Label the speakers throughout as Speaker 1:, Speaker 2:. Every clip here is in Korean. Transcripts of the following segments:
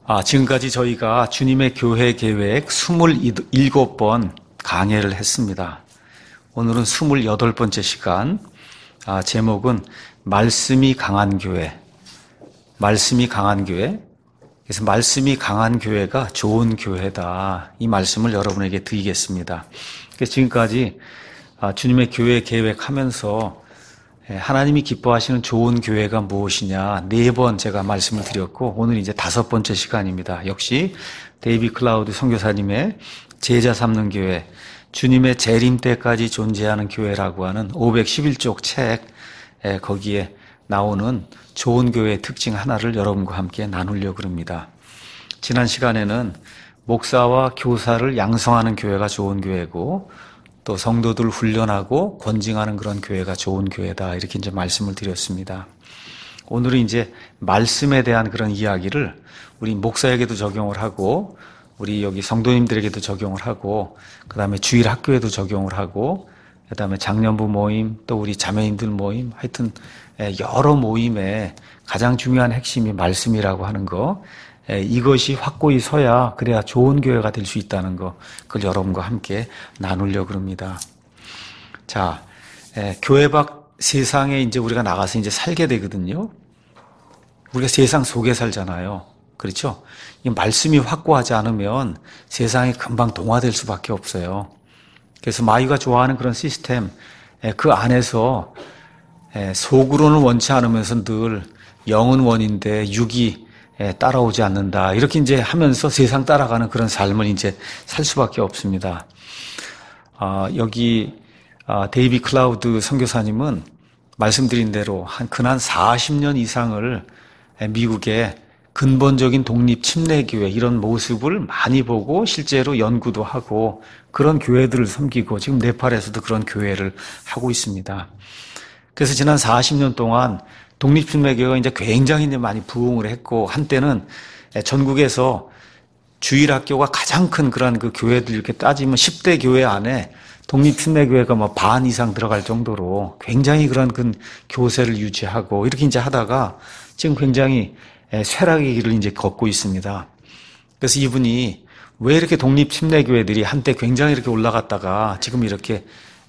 Speaker 1: 지금까지 저희가 주님의 교회 계획 27번 강해를 했습니다. 오늘은 28번째 시간, 제목은 말씀이 강한 교회. 말씀이 강한 교회. 그래서 말씀이 강한 교회가 좋은 교회다. 이 말씀을 여러분에게 드리겠습니다. 그래서 지금까지 주님의 교회 계획하면서 하나님이 기뻐하시는 좋은 교회가 무엇이냐 4번 제가 말씀을 드렸고, 오늘 이제 5번째 시간입니다. 역시 데이비 클라우드 선교사님의 제자 삼는 교회, 주님의 재림 때까지 존재하는 교회라고 하는 511쪽 책, 거기에 나오는 좋은 교회의 특징 하나를 여러분과 함께 나누려고 합니다. 지난 시간에는 목사와 교사를 양성하는 교회가 좋은 교회고, 또 성도들을 훈련하고 권징하는 그런 교회가 좋은 교회다, 이렇게 이제 말씀을 드렸습니다. 오늘은 이제 말씀에 대한 그런 이야기를 우리 목사에게도 적용을 하고, 우리 여기 성도님들에게도 적용을 하고, 그 다음에 주일 학교에도 적용을 하고, 그 다음에 장년부 모임, 또 우리 자매님들 모임, 하여튼 여러 모임에 가장 중요한 핵심이 말씀이라고 하는 거, 이것이 확고히 서야 그래야 좋은 교회가 될 수 있다는 거, 그걸 여러분과 함께 나누려고 합니다. 자, 교회 밖 세상에 이제 우리가 나가서 이제 살게 되거든요. 우리가 세상 속에 살잖아요. 그렇죠? 이 말씀이 확고하지 않으면 세상에 금방 동화될 수밖에 없어요. 그래서 마귀가 좋아하는 그런 시스템, 그 안에서 속으로는 원치 않으면서 늘 영은 원인데 육이 따라오지 않는다, 이렇게 이제 하면서 세상 따라가는 그런 삶을 이제 살 수밖에 없습니다. 여기 데이비 클라우드 선교사님은 말씀드린 대로 근한 40년 이상을 미국의 근본적인 독립 침례교회 이런 모습을 많이 보고 실제로 연구도 하고 그런 교회들을 섬기고 지금 네팔에서도 그런 교회를 하고 있습니다. 그래서 지난 40년 동안 독립침례교회가 이제 굉장히 이제 많이 부흥을 했고, 한때는 전국에서 주일학교가 가장 큰 그런 그 교회들 이렇게 따지면 10대 교회 안에 독립침례교회가 뭐 반 이상 들어갈 정도로 굉장히 그런 그 교세를 유지하고 이렇게 이제 하다가 지금 굉장히 쇠락의 길을 이제 걷고 있습니다. 그래서 이분이 왜 이렇게 독립침례교회들이 한때 굉장히 이렇게 올라갔다가 지금 이렇게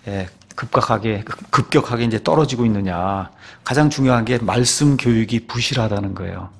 Speaker 1: 급격하게 이제 떨어지고 있느냐. 가장 중요한 게 말씀 교육이 부실하다는 거예요.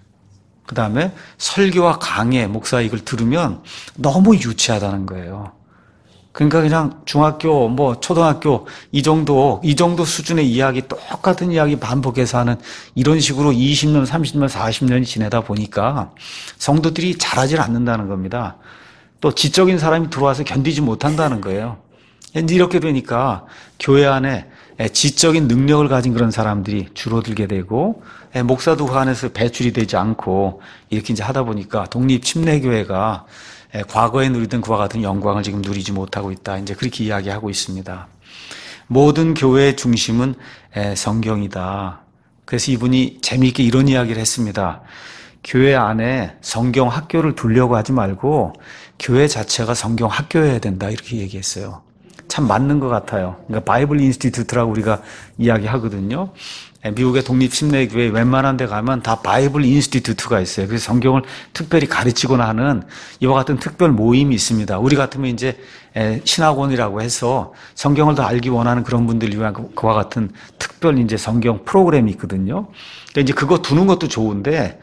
Speaker 1: 그 다음에 설교와 강해, 목사 이걸 들으면 너무 유치하다는 거예요. 그러니까 그냥 중학교, 초등학교 이 정도 수준의 이야기, 똑같은 이야기 반복해서 하는 이런 식으로 20년, 30년, 40년이 지내다 보니까 성도들이 잘하질 않는다는 겁니다. 또 지적인 사람이 들어와서 견디지 못한다는 거예요. 이렇게 되니까 교회 안에 지적인 능력을 가진 그런 사람들이 줄어들게 되고, 목사도 그 안에서 배출이 되지 않고 이렇게 이제 하다 보니까 독립침례교회가 과거에 누리던 그와 같은 영광을 지금 누리지 못하고 있다, 이제 그렇게 이야기하고 있습니다. 모든 교회의 중심은 성경이다. 그래서 이분이 재미있게 이런 이야기를 했습니다. 교회 안에 성경 학교를 두려고 하지 말고 교회 자체가 성경 학교여야 된다, 이렇게 얘기했어요. 참 맞는 것 같아요. 그러니까 바이블 인스티튜트라고 우리가 이야기하거든요. 미국의 독립침례교회 웬만한 데 가면 다 바이블 인스티튜트가 있어요. 그래서 성경을 특별히 가르치거나 하는 이와 같은 특별 모임이 있습니다. 우리 같으면 이제 신학원이라고 해서 성경을 더 알기 원하는 그런 분들을 위한 그와 같은 특별 이제 성경 프로그램이 있거든요. 그러니까 이제 그거 두는 것도 좋은데,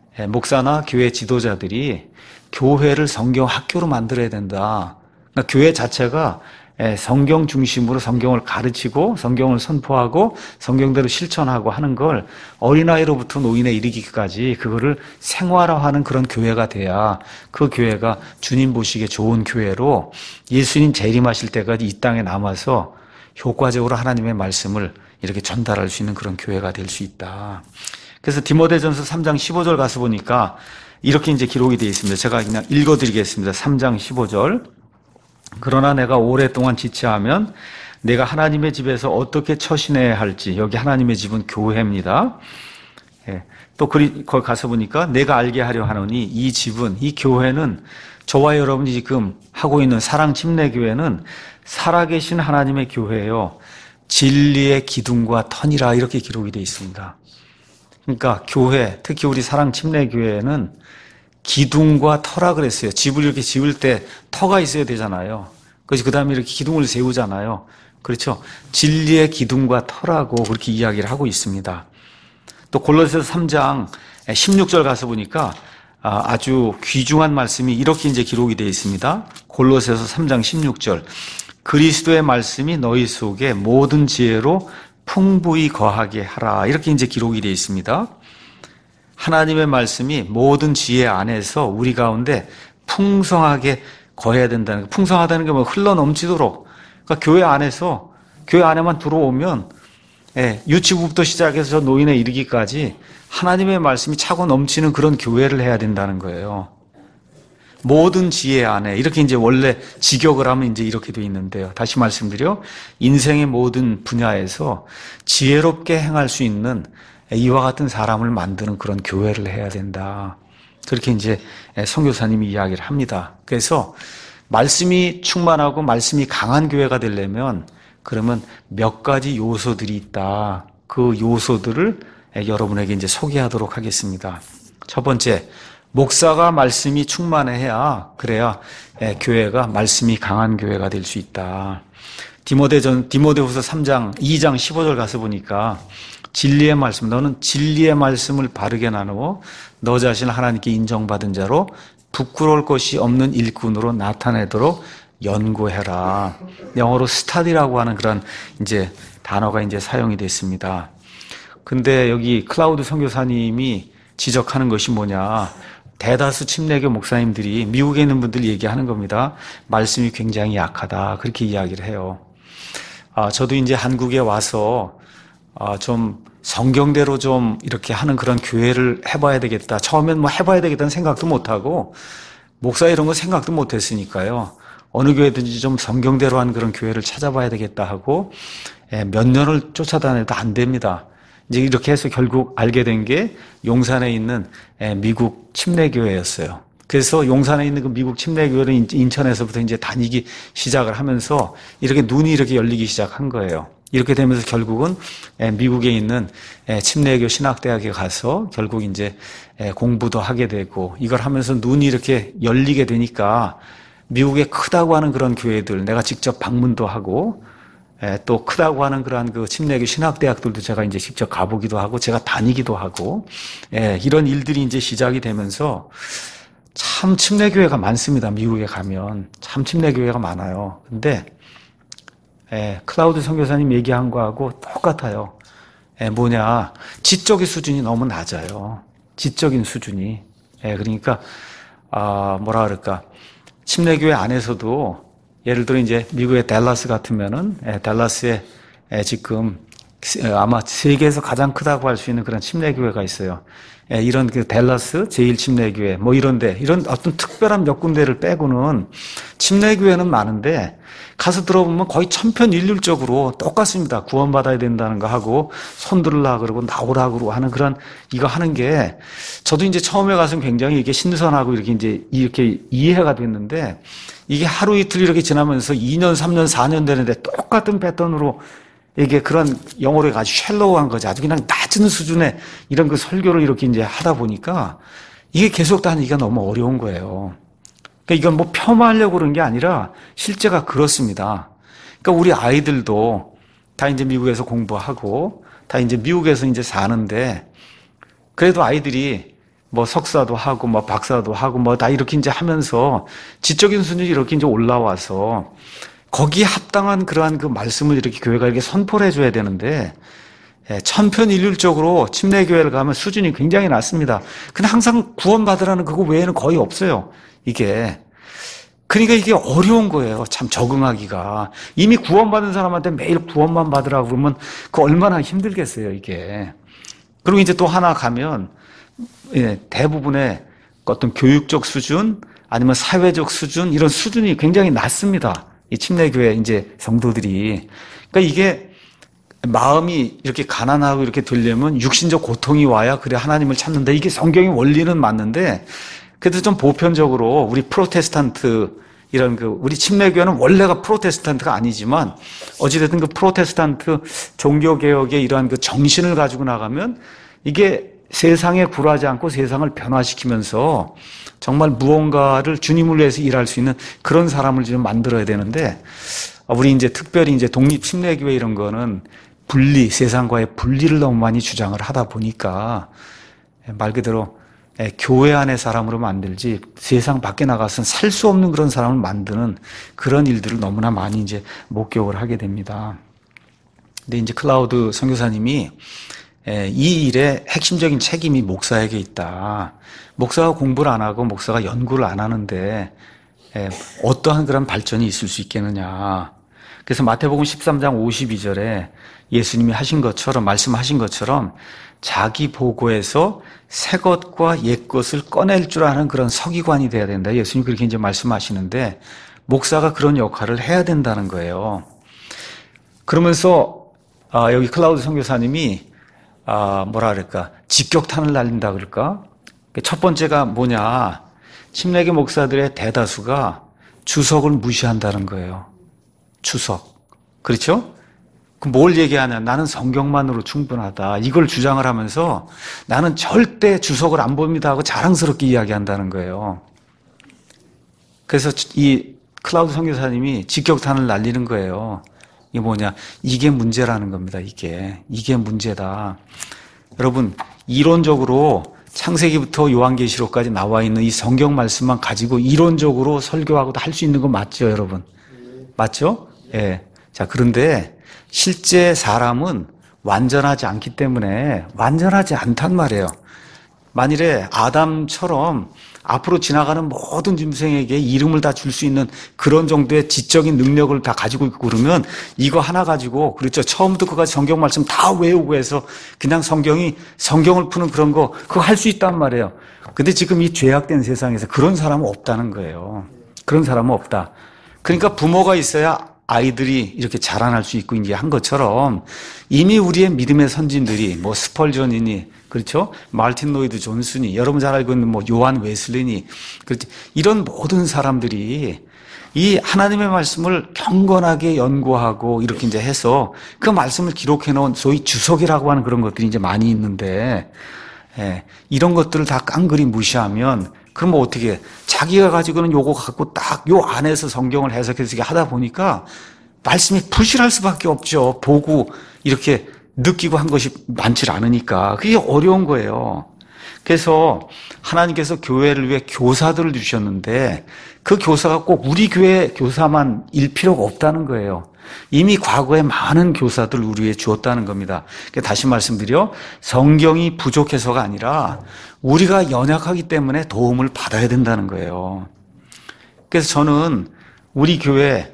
Speaker 1: 목사나 교회 지도자들이 교회를 성경 학교로 만들어야 된다. 그러니까 교회 자체가 성경 중심으로 성경을 가르치고 성경을 선포하고 성경대로 실천하고 하는 걸 어린아이로부터 노인에 이르기까지 그거를 생활화하는 그런 교회가 돼야 그 교회가 주님 보시기에 좋은 교회로 예수님 재림하실 때까지 이 땅에 남아서 효과적으로 하나님의 말씀을 이렇게 전달할 수 있는 그런 교회가 될 수 있다. 그래서 디모데전서 3장 15절 가서 보니까 이렇게 이제 기록이 되어 있습니다. 제가 그냥 읽어드리겠습니다. 3장 15절. 그러나 내가 오랫동안 지체하면 내가 하나님의 집에서 어떻게 처신해야 할지, 여기 하나님의 집은 교회입니다. 또 거기 가서 보니까 내가 알게 하려 하노니 이 집은, 이 교회는 저와 여러분이 지금 하고 있는 사랑침례교회는 살아계신 하나님의 교회예요. 진리의 기둥과 터니라, 이렇게 기록이 되어 있습니다. 그러니까 교회, 특히 우리 사랑침례교회는 기둥과 터라 그랬어요. 집을 이렇게 지을 때 터가 있어야 되잖아요. 그래서 그 다음에 이렇게 기둥을 세우잖아요. 그렇죠. 진리의 기둥과 터라고 그렇게 이야기를 하고 있습니다. 또 골로새서 3장 16절 가서 보니까 아주 귀중한 말씀이 이렇게 이제 기록이 되어 있습니다. 골로새서 3장 16절. 그리스도의 말씀이 너희 속에 모든 지혜로 풍부히 거하게 하라. 이렇게 이제 기록이 되어 있습니다. 하나님의 말씀이 모든 지혜 안에서 우리 가운데 풍성하게 거해야 된다는 거. 풍성하다는 게 뭐 흘러 넘치도록. 그러니까 교회 안에서, 교회 안에만 들어오면 유치부부터 시작해서 저 노인에 이르기까지 하나님의 말씀이 차고 넘치는 그런 교회를 해야 된다는 거예요. 모든 지혜 안에 이렇게 이제 원래 직역을 하면 이제 이렇게 돼 있는데요. 다시 말씀드려 인생의 모든 분야에서 지혜롭게 행할 수 있는 이와 같은 사람을 만드는 그런 교회를 해야 된다. 그렇게 이제 선교사님이 이야기를 합니다. 그래서 말씀이 충만하고 말씀이 강한 교회가 되려면 그러면 몇 가지 요소들이 있다. 그 요소들을 여러분에게 이제 소개하도록 하겠습니다. 첫 번째, 목사가 말씀이 충만해야 그래야 교회가 말씀이 강한 교회가 될 수 있다. 디모데후서 3장 2장 15절 가서 보니까 진리의 말씀, 너는 진리의 말씀을 바르게 나누어 너 자신을 하나님께 인정받은 자로 부끄러울 것이 없는 일꾼으로 나타내도록 연구해라. 영어로 스타디라고 하는 그런 이제 단어가 이제 사용이 됐습니다. 근데 여기 클라우드 선교사님이 지적하는 것이 뭐냐? 대다수 침례교 목사님들이 미국에 있는 분들이 얘기하는 겁니다. 말씀이 굉장히 약하다. 그렇게 이야기를 해요. 저도 이제 한국에 와서 좀 성경대로 좀 이렇게 하는 그런 교회를 해봐야 되겠다. 처음엔 뭐 해봐야 되겠다는 생각도 못하고 목사 이런 거 생각도 못했으니까요. 어느 교회든지 좀 성경대로 하는 그런 교회를 찾아봐야 되겠다 하고 몇 년을 쫓아다녀도 안 됩니다. 이제 이렇게 해서 결국 알게 된 게 용산에 있는 미국 침례교회였어요. 그래서 용산에 있는 그 미국 침례교회를 인천에서부터 이제 다니기 시작을 하면서 이렇게 눈이 이렇게 열리기 시작한 거예요. 이렇게 되면서 결국은 미국에 있는 침례교 신학대학에 가서 결국 이제 공부도 하게 되고 이걸 하면서 눈이 이렇게 열리게 되니까 미국에 크다고 하는 그런 교회들 내가 직접 방문도 하고 또 크다고 하는 그러한 그 침례교 신학대학들도 제가 이제 직접 가보기도 하고 제가 다니기도 하고 이런 일들이 이제 시작이 되면서 참 침례교회가 많습니다. 미국에 가면 참 침례교회가 많아요. 근데 클라우드 선교사님 얘기한 거하고 똑같아요. 뭐냐, 지적인 수준이 너무 낮아요. 지적인 수준이. 그러니까 뭐라 그럴까, 침례교회 안에서도 예를 들어 이제 미국의 댈러스 같으면은 댈러스에 지금 아마 세계에서 가장 크다고 할 수 있는 그런 침례교회가 있어요. 이런 그 댈러스 제1침례교회 뭐 이런데 이런 어떤 특별한 몇 군데를 빼고는 침례교회는 많은데 가서 들어보면 거의 천편일률적으로 똑같습니다. 구원받아야 된다는 거 하고 손 들으라 그러고 나오라 그러고 하는 그런 이거 하는 게 저도 이제 처음에 가서 굉장히 이게 신선하고 이렇게 이해가 됐는데 이게 하루 이틀 이렇게 지나면서 2년, 3년, 4년 되는데 똑같은 패턴으로 이게 그런 영어로 아주 샬로우한 거지. 아주 그냥 낮은 수준의 이런 그 설교를 이렇게 이제 하다 보니까 이게 계속 다니기가 너무 어려운 거예요. 그러니까 이건 뭐 폄하하려고 그런 게 아니라 실제가 그렇습니다. 그러니까 우리 아이들도 다 이제 미국에서 공부하고 다 이제 미국에서 이제 사는데 그래도 아이들이 뭐 석사도 하고 뭐 박사도 하고 뭐 다 이렇게 이제 하면서 지적인 수준이 이렇게 이제 올라와서 거기에 합당한 그러한 그 말씀을 이렇게 교회가 이렇게 선포를 해줘야 되는데 천편일률적으로 침례교회를 가면 수준이 굉장히 낮습니다. 근데 항상 구원받으라는 그거 외에는 거의 없어요. 이게. 그러니까 이게 어려운 거예요. 참 적응하기가. 이미 구원받은 사람한테 매일 구원만 받으라고 그러면 그 얼마나 힘들겠어요, 이게. 그리고 이제 또 하나 가면 대부분의 어떤 교육적 수준 아니면 사회적 수준 이런 수준이 굉장히 낮습니다. 이 침례교회 이제 성도들이. 그러니까 이게 마음이 이렇게 가난하고 이렇게 되려면 육신적 고통이 와야 그래 하나님을 찾는다. 이게 성경의 원리는 맞는데 그래도 좀 보편적으로 우리 프로테스탄트 이런 그 우리 침례교회는 원래가 프로테스탄트가 아니지만 어찌됐든 그 프로테스탄트 종교개혁의 이러한 그 정신을 가지고 나가면 이게 세상에 굴하지 않고 세상을 변화시키면서 정말 무언가를 주님을 위해서 일할 수 있는 그런 사람을 좀 만들어야 되는데, 우리 이제 특별히 이제 독립침례교회 이런 거는 세상과의 분리를 너무 많이 주장을 하다 보니까 말 그대로 교회 안의 사람으로 만들지 세상 밖에 나가서는 살 수 없는 그런 사람을 만드는 그런 일들을 너무나 많이 이제 목격을 하게 됩니다. 근데 이제 클라우드 선교사님이 이 일의 핵심적인 책임이 목사에게 있다. 목사가 공부를 안 하고 목사가 연구를 안 하는데 어떠한 그런 발전이 있을 수 있겠느냐. 그래서 마태복음 13장 52절에 예수님이 하신 것처럼, 말씀하신 것처럼 자기 보고에서 새 것과 옛 것을 꺼낼 줄 아는 그런 서기관이 돼야 된다. 예수님 그렇게 이제 말씀하시는데 목사가 그런 역할을 해야 된다는 거예요. 그러면서 여기 클라우드 선교사님이 뭐라 그럴까, 직격탄을 날린다 그럴까? 첫 번째가 뭐냐, 침례교 목사들의 대다수가 주석을 무시한다는 거예요. 주석. 그렇죠? 뭘 얘기하냐, 나는 성경만으로 충분하다, 이걸 주장을 하면서 나는 절대 주석을 안 봅니다 하고 자랑스럽게 이야기한다는 거예요. 그래서 이 클라우드 선교사님이 직격탄을 날리는 거예요. 이게 뭐냐, 이게 문제라는 겁니다. 이게 문제다. 여러분, 이론적으로 창세기부터 요한계시록까지 나와 있는 이 성경 말씀만 가지고 이론적으로 설교하고도 할 수 있는 거 맞죠, 여러분? 맞죠? 예. 자, 그런데 실제 사람은 완전하지 않기 때문에 완전하지 않단 말이에요. 만일에 아담처럼 앞으로 지나가는 모든 짐승에게 이름을 다 줄 수 있는 그런 정도의 지적인 능력을 다 가지고 있고 그러면 이거 하나 가지고, 그렇죠, 처음부터 끝까지 성경 말씀 다 외우고 해서 그냥 성경을 푸는 그런 거 그거 할 수 있단 말이에요. 근데 지금 이 죄악된 세상에서 그런 사람은 없다는 거예요. 그런 사람은 없다. 그러니까 부모가 있어야 아이들이 이렇게 자라날 수 있고 이제 한 것처럼 이미 우리의 믿음의 선진들이 뭐 스펄전이니, 그렇죠, 마르틴 로이드 존슨이, 여러분 잘 알고 있는 뭐 요한 웨슬리니, 그렇죠, 이런 모든 사람들이 이 하나님의 말씀을 경건하게 연구하고 이렇게 이제 해서 그 말씀을 기록해 놓은 소위 주석이라고 하는 그런 것들이 이제 많이 있는데, 이런 것들을 다 깡그리 무시하면 그럼 뭐 어떻게, 자기가 가지고는 요거 갖고 딱 요 안에서 성경을 해석해서 하다 보니까 말씀이 부실할 수밖에 없죠. 보고 이렇게 느끼고 한 것이 많지 않으니까 그게 어려운 거예요. 그래서 하나님께서 교회를 위해 교사들을 주셨는데 그 교사가 꼭 우리 교회 교사만일 필요가 없다는 거예요. 이미 과거에 많은 교사들 우리 위해 주었다는 겁니다. 다시 말씀드려, 성경이 부족해서가 아니라 우리가 연약하기 때문에 도움을 받아야 된다는 거예요. 그래서 저는 우리 교회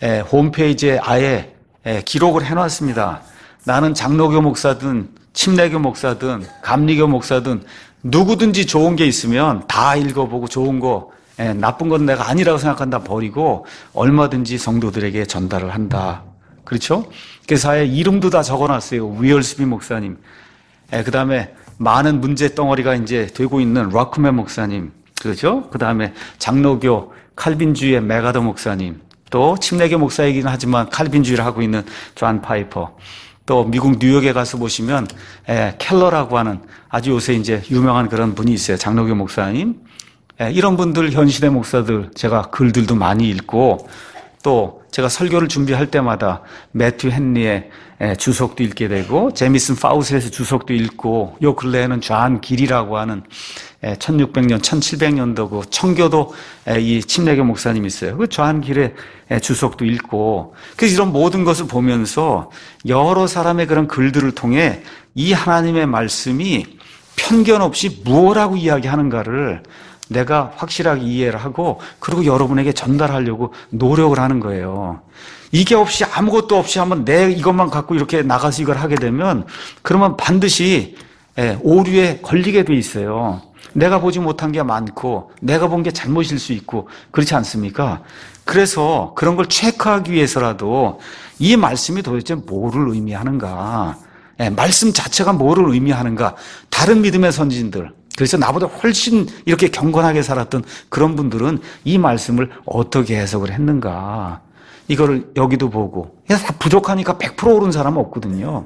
Speaker 1: 홈페이지에 아예 기록을 해놨습니다. 나는 장로교 목사든 침례교 목사든 감리교 목사든 누구든지 좋은 게 있으면 다 읽어보고 좋은 거, 나쁜 건 내가 아니라고 생각한다 버리고 얼마든지 성도들에게 전달을 한다. 그렇죠? 그래서 아예 이름도 다 적어놨어요. 위얼스비 목사님. 그 다음에 많은 문제 덩어리가 이제 되고 있는 락크맨 목사님. 그렇죠? 그 다음에 장로교 칼빈주의의 메가더 목사님. 또 침례교 목사이긴 하지만 칼빈주의를 하고 있는 존 파이퍼. 또 미국 뉴욕에 가서 보시면 켈러라고 하는 아주 요새 이제 유명한 그런 분이 있어요. 장로교 목사님. 이런 분들, 현시대 목사들 제가 글들도 많이 읽고, 또 제가 설교를 준비할 때마다 매튜 헨리의 주석도 읽게 되고 제미슨 파우슬의 주석도 읽고, 요 근래에는 존 길이라고 하는 1600년, 1700년도 그 청교도 이 침례교 목사님이 있어요. 그 존 길의 주석도 읽고, 그래서 이런 모든 것을 보면서 여러 사람의 그런 글들을 통해 이 하나님의 말씀이 편견 없이 무엇라고 이야기하는가를 내가 확실하게 이해를 하고, 그리고 여러분에게 전달하려고 노력을 하는 거예요. 이게 없이, 아무것도 없이 한번 내 이것만 갖고 이렇게 나가서 이걸 하게 되면 그러면 반드시 오류에 걸리게 돼 있어요. 내가 보지 못한 게 많고 내가 본 게 잘못일 수 있고, 그렇지 않습니까? 그래서 그런 걸 체크하기 위해서라도 이 말씀이 도대체 뭐를 의미하는가, 말씀 자체가 뭐를 의미하는가, 다른 믿음의 선진들, 그래서 나보다 훨씬 이렇게 경건하게 살았던 그런 분들은 이 말씀을 어떻게 해석을 했는가, 이거를 여기도 보고. 다 부족하니까 100% 옳은 사람은 없거든요.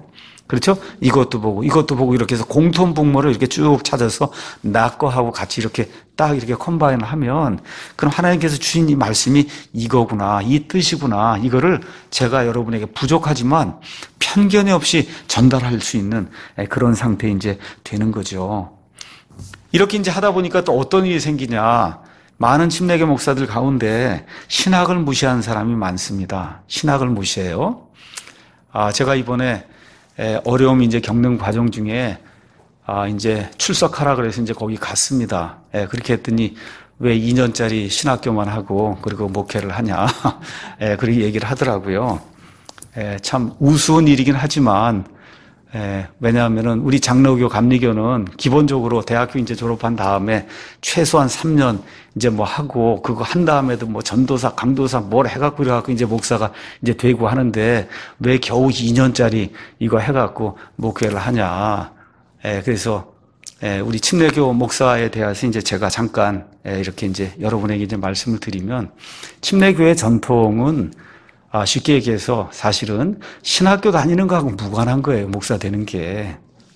Speaker 1: 그렇죠? 이것도 보고 이렇게 해서 공통분모를 이렇게 쭉 찾아서 나 거하고 같이 이렇게 딱 이렇게 컴바인을 하면 그럼 하나님께서 주신 이 말씀이 이거구나, 이 뜻이구나, 이거를 제가 여러분에게 부족하지만 편견이 없이 전달할 수 있는 그런 상태에 이제 되는 거죠. 이렇게 이제 하다 보니까 또 어떤 일이 생기냐. 많은 침례교 목사들 가운데 신학을 무시하는 사람이 많습니다. 신학을 무시해요. 제가 이번에 어려움이 이제 겪는 과정 중에 이제 출석하라 그래서 이제 거기 갔습니다. 그렇게 했더니 왜 2년짜리 신학교만 하고 그리고 목회를 하냐. 그렇게 얘기를 하더라고요. 참 우스운 일이긴 하지만 왜냐하면은 우리 장로교 감리교는 기본적으로 대학교 이제 졸업한 다음에 최소한 3년 이제 뭐 하고 그거 한 다음에도 뭐 전도사, 강도사 뭘 해갖고 이래갖고 이제 목사가 이제 되고 하는데 왜 겨우 2년짜리 이거 해갖고 목회를 하냐. 그래서 우리 침례교 목사에 대해서 이제 제가 잠깐 이렇게 이제 여러분에게 이제 말씀을 드리면 침례교의 전통은 쉽게 얘기해서 사실은 신학교 다니는 거하고 무관한 거예요. 목사 되는 게.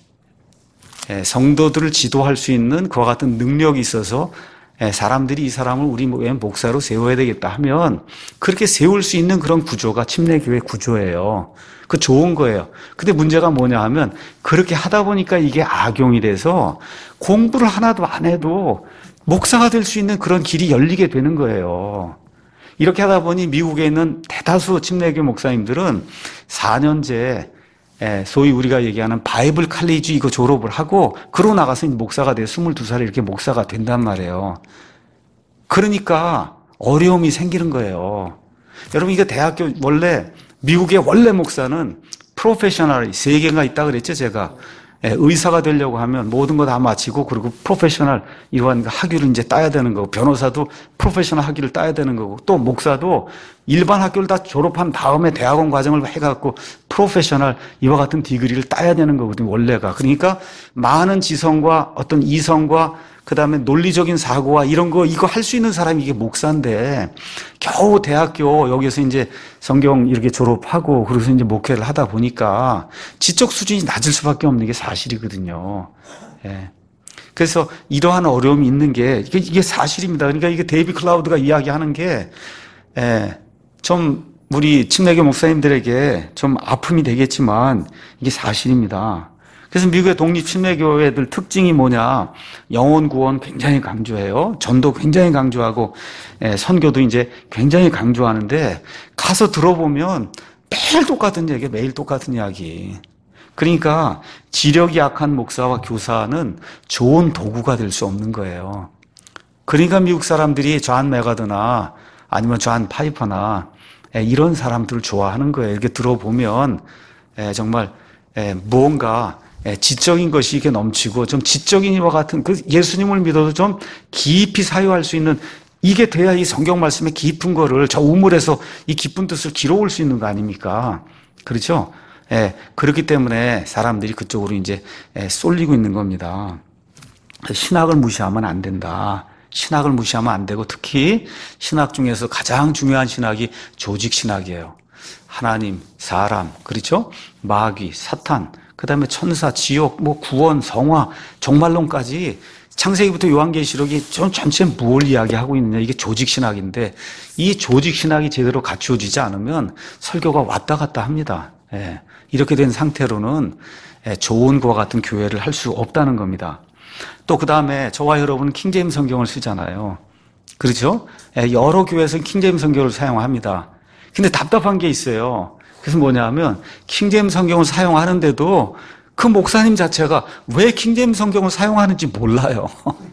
Speaker 1: 성도들을 지도할 수 있는 그와 같은 능력이 있어서 사람들이 이 사람을 우리 목사로 세워야 되겠다 하면 그렇게 세울 수 있는 그런 구조가 침례교회 구조예요. 그 좋은 거예요. 근데 문제가 뭐냐 하면 그렇게 하다 보니까 이게 악용이 돼서 공부를 하나도 안 해도 목사가 될 수 있는 그런 길이 열리게 되는 거예요. 이렇게 하다 보니 미국에 있는 대다수 침례교 목사님들은 4년제 소위 우리가 얘기하는 바이블 칼리지 이거 졸업을 하고 그러고 나가서 목사가 돼 22살에 이렇게 목사가 된단 말이에요. 그러니까 어려움이 생기는 거예요. 여러분 이거 대학교 원래 미국의 원래 목사는 프로페셔널이 3개가 있다 그랬죠 제가. 의사가 되려고 하면 모든 거 다 마치고 그리고 프로페셔널 이러한 학위를 이제 따야 되는 거고 변호사도 프로페셔널 학위를 따야 되는 거고 또 목사도 일반 학교를 다 졸업한 다음에 대학원 과정을 해갖고 프로페셔널 이와 같은 디그리를 따야 되는 거거든요 원래가. 그러니까 많은 지성과 어떤 이성과 그다음에 논리적인 사고와 이런 거 이거 할 수 있는 사람이 이게 목사인데 겨우 대학교 여기서 이제 성경 이렇게 졸업하고 그래서 이제 목회를 하다 보니까 지적 수준이 낮을 수밖에 없는 게 사실이거든요. 그래서 이러한 어려움이 있는 게 이게 사실입니다. 그러니까 이게 데이비 클라우드가 이야기하는 게 좀 우리 침례교 목사님들에게 좀 아픔이 되겠지만 이게 사실입니다. 그래서 미국의 독립 침례교회들 특징이 뭐냐? 영혼 구원 굉장히 강조해요. 전도 굉장히 강조하고 선교도 이제 굉장히 강조하는데 가서 들어보면 매일 똑같은 얘기, 매일 똑같은 이야기. 그러니까 지력이 약한 목사와 교사는 좋은 도구가 될 수 없는 거예요. 그러니까 미국 사람들이 존 메가드나 아니면 존 파이퍼나 이런 사람들을 좋아하는 거예요. 이렇게 들어보면 정말 무언가 지적인 것이 이렇게 넘치고 좀 지적인 이와 같은 그 예수님을 믿어도 좀 깊이 사유할 수 있는 이게 돼야 이 성경 말씀의 깊은 거를 저 우물에서 이 깊은 뜻을 길어올 수 있는 거 아닙니까? 그렇죠? 그렇기 때문에 사람들이 그쪽으로 이제 쏠리고 있는 겁니다. 신학을 무시하면 안 된다. 신학을 무시하면 안 되고 특히 신학 중에서 가장 중요한 신학이 조직 신학이에요. 하나님, 사람, 그렇죠? 마귀, 사탄, 그 다음에 천사, 지옥, 뭐 구원, 성화, 종말론까지 창세기부터 요한계시록이 전체 뭘 이야기하고 있느냐 이게 조직신학인데 이 조직신학이 제대로 갖추어지지 않으면 설교가 왔다 갔다 합니다. 이렇게 된 상태로는 좋은 것과 같은 교회를 할 수 없다는 겁니다. 또 그 다음에 저와 여러분은 킹제임스 성경을 쓰잖아요. 그렇죠? 여러 교회에서는 킹제임스 성경을 사용합니다. 근데 답답한 게 있어요. 그래서 뭐냐 하면 킹제임스 성경을 사용하는데도 그 목사님 자체가 왜 킹제임스 성경을 사용하는지 몰라요.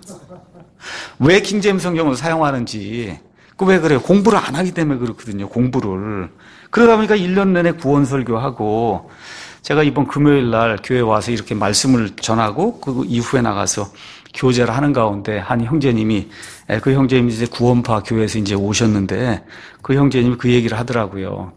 Speaker 1: 왜 킹제임스 성경을 사용하는지. 그 왜 그래요? 공부를 안 하기 때문에 그렇거든요. 공부를. 그러다 보니까 1년 내내 구원 설교하고 제가 이번 금요일 날 교회 와서 이렇게 말씀을 전하고 그 이후에 나가서 교제를 하는 가운데 한 형제님이 그 형제님이 이제 구원파 교회에서 이제 오셨는데 그 형제님이 그 얘기를 하더라고요.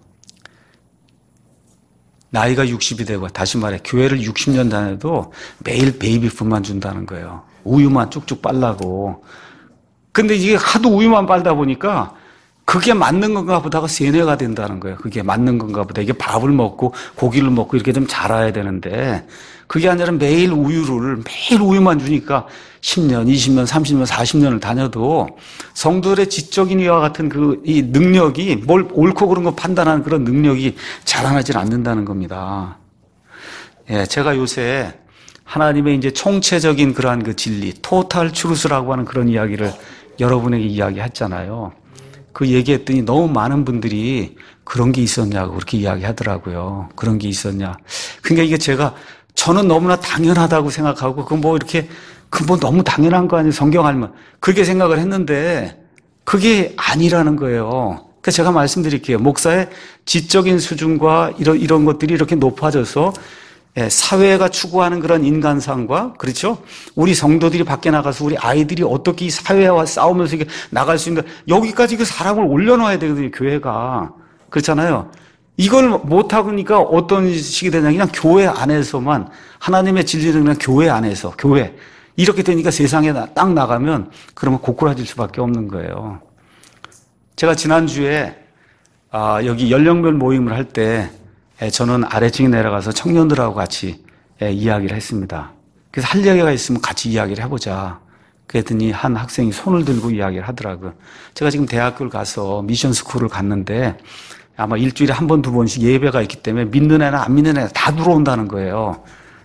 Speaker 1: 나이가 60이 되고 다시 말해 교회를 60년 다녀도 매일 베이비푸드만 준다는 거예요. 우유만 쭉쭉 빨라고. 근데 이게 하도 우유만 빨다 보니까 그게 맞는 건가 보다가 세뇌가 된다는 거예요. 그게 맞는 건가 보다. 이게 밥을 먹고 고기를 먹고 이렇게 좀 자라야 되는데 그게 아니라 매일 우유만 주니까 10년, 20년, 30년, 40년을 다녀도 성도들의 지적인 이와 같은 이 능력이 뭘 옳고 그른 거 판단하는 그런 능력이 자라나질 않는다는 겁니다. 예, 제가 요새 하나님의 이제 총체적인 그러한 그 진리, 토탈 트루스라고 하는 그런 이야기를 여러분에게 이야기했잖아요. 그 얘기했더니 너무 많은 분들이 그런 게 있었냐고 그렇게 이야기하더라고요. 그런 게 있었냐. 그러니까 이게 저는 너무나 당연하다고 생각하고 그 뭐 너무 당연한 거 아니에요. 성경 알면. 그렇게 생각을 했는데 그게 아니라는 거예요. 그러니까 제가 말씀드릴게요. 목사의 지적인 수준과 이런 것들이 이렇게 높아져서 사회가 추구하는 그런 인간상과, 그렇죠? 우리 성도들이 밖에 나가서 우리 아이들이 어떻게 이 사회와 싸우면서 이게 나갈 수 있는가, 여기까지 그 사람을 올려놓아야 되거든요, 교회가. 그렇잖아요. 이걸 못하니까 어떤 식이 되냐, 그냥 교회 안에서만, 하나님의 진리는 그냥 교회 안에서, 교회. 이렇게 되니까 세상에 딱 나가면, 그러면 고꾸라질 수밖에 없는 거예요. 제가 지난주에, 여기 연령별 모임을 할 때, 저는 아래층에 내려가서 청년들하고 같이 이야기를 했습니다. 그래서 할 얘기가 있으면 같이 이야기를 해보자. 그랬더니 한 학생이 손을 들고 이야기를 하더라고요. 제가 지금 대학교를 가서 미션 스쿨을 갔는데 아마 일주일에 한 번, 두 번씩 예배가 있기 때문에 믿는 애나 안 믿는 애나 다 들어온다는 거예요.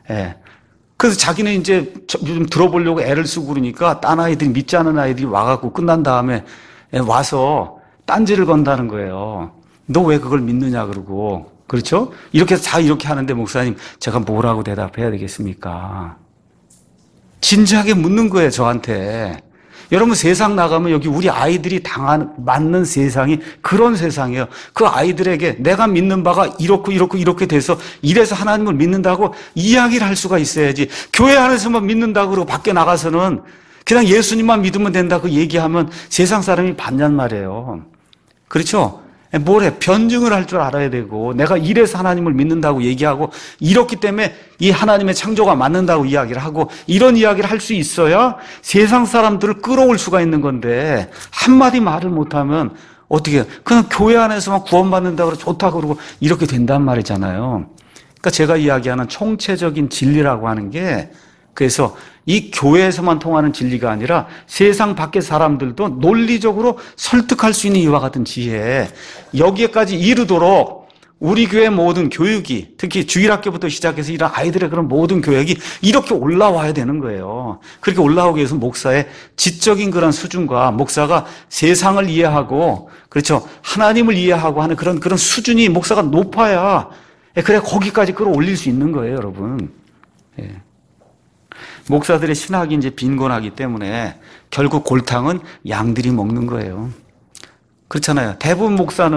Speaker 1: 그래서 자기는 이제 좀 들어보려고 애를 쓰고 그러니까 딴 아이들이, 믿지 않은 아이들이 와갖고 끝난 다음에 와서 딴지를 건다는 거예요. 너 왜 그걸 믿느냐 그러고. 그렇죠? 이렇게 하는데 목사님, 제가 뭐라고 대답해야 되겠습니까? 진지하게 묻는 거예요, 저한테. 여러분, 세상 나가면 여기 우리 아이들이 맞는 세상이 그런 세상이에요. 그 아이들에게 내가 믿는 바가 이렇게 돼서 이래서 하나님을 믿는다고 이야기를 할 수가 있어야지. 교회 안에서만 믿는다고 그러고 밖에 나가서는 그냥 예수님만 믿으면 된다고 얘기하면 세상 사람이 반냔 말이에요. 그렇죠? 변증을 할 줄 알아야 되고, 내가 이래서 하나님을 믿는다고 얘기하고, 이렇기 때문에 이 하나님의 창조가 맞는다고 이야기를 하고, 이런 이야기를 할 수 있어야 세상 사람들을 끌어올 수가 있는 건데, 한마디 말을 못하면 어떻게, 그냥 교회 안에서만 구원받는다고 좋다고 그러고, 이렇게 된단 말이잖아요. 그러니까 제가 이야기하는 총체적인 진리라고 하는 게, 그래서 이 교회에서만 통하는 진리가 아니라 세상 밖의 사람들도 논리적으로 설득할 수 있는 이와 같은 지혜, 여기에까지 이르도록 우리 교회 모든 교육이, 특히 주일학교부터 시작해서 이런 아이들의 그런 모든 교육이 이렇게 올라와야 되는 거예요. 그렇게 올라오기 위해서 목사의 지적인 그런 수준과 목사가 세상을 이해하고, 그렇죠, 하나님을 이해하고 하는 그런 수준이 목사가 높아야, 그래야 거기까지 끌어올릴 수 있는 거예요, 여러분. 목사들의 신학이 이제 빈곤하기 때문에 결국 골탕은 양들이 먹는 거예요. 그렇잖아요. 대부분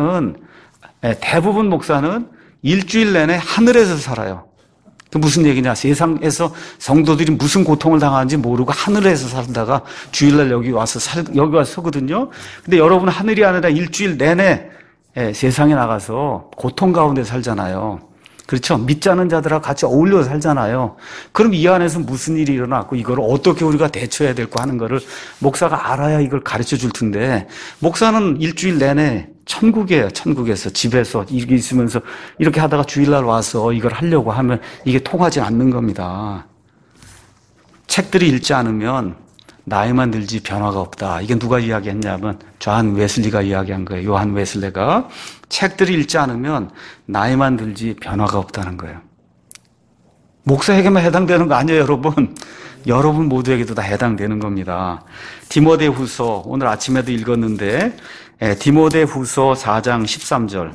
Speaker 1: 목사는 일주일 내내 하늘에서 살아요. 그 무슨 얘기냐? 세상에서 성도들이 무슨 고통을 당하는지 모르고 하늘에서 살다가 주일날 여기 와서 서거든요. 근데 여러분은 하늘이 아니라 일주일 내내 세상에 나가서 고통 가운데 살잖아요. 그렇죠? 믿지 않는 자들하고 같이 어울려 살잖아요. 그럼 이 안에서 무슨 일이 일어났고 이걸 어떻게 우리가 대처해야 될거 하는 거를 목사가 알아야 이걸 가르쳐 줄 텐데, 목사는 일주일 내내 천국에서 집에서 이렇게 있으면서 이렇게 하다가 주일날 와서 이걸 하려고 하면 이게 통하지 않는 겁니다. 책들을 읽지 않으면 나이만 들지 변화가 없다. 이게 누가 이야기했냐면 존 웨슬리가 이야기한 거예요. 요한 웨슬리가 책들을 읽지 않으면 나이만 들지 변화가 없다는 거예요. 목사에게만 해당되는 거 아니에요, 여러분. 여러분 모두에게도 다 해당되는 겁니다. 디모데후서, 오늘 아침에도 읽었는데 디모데후서 4장 13절.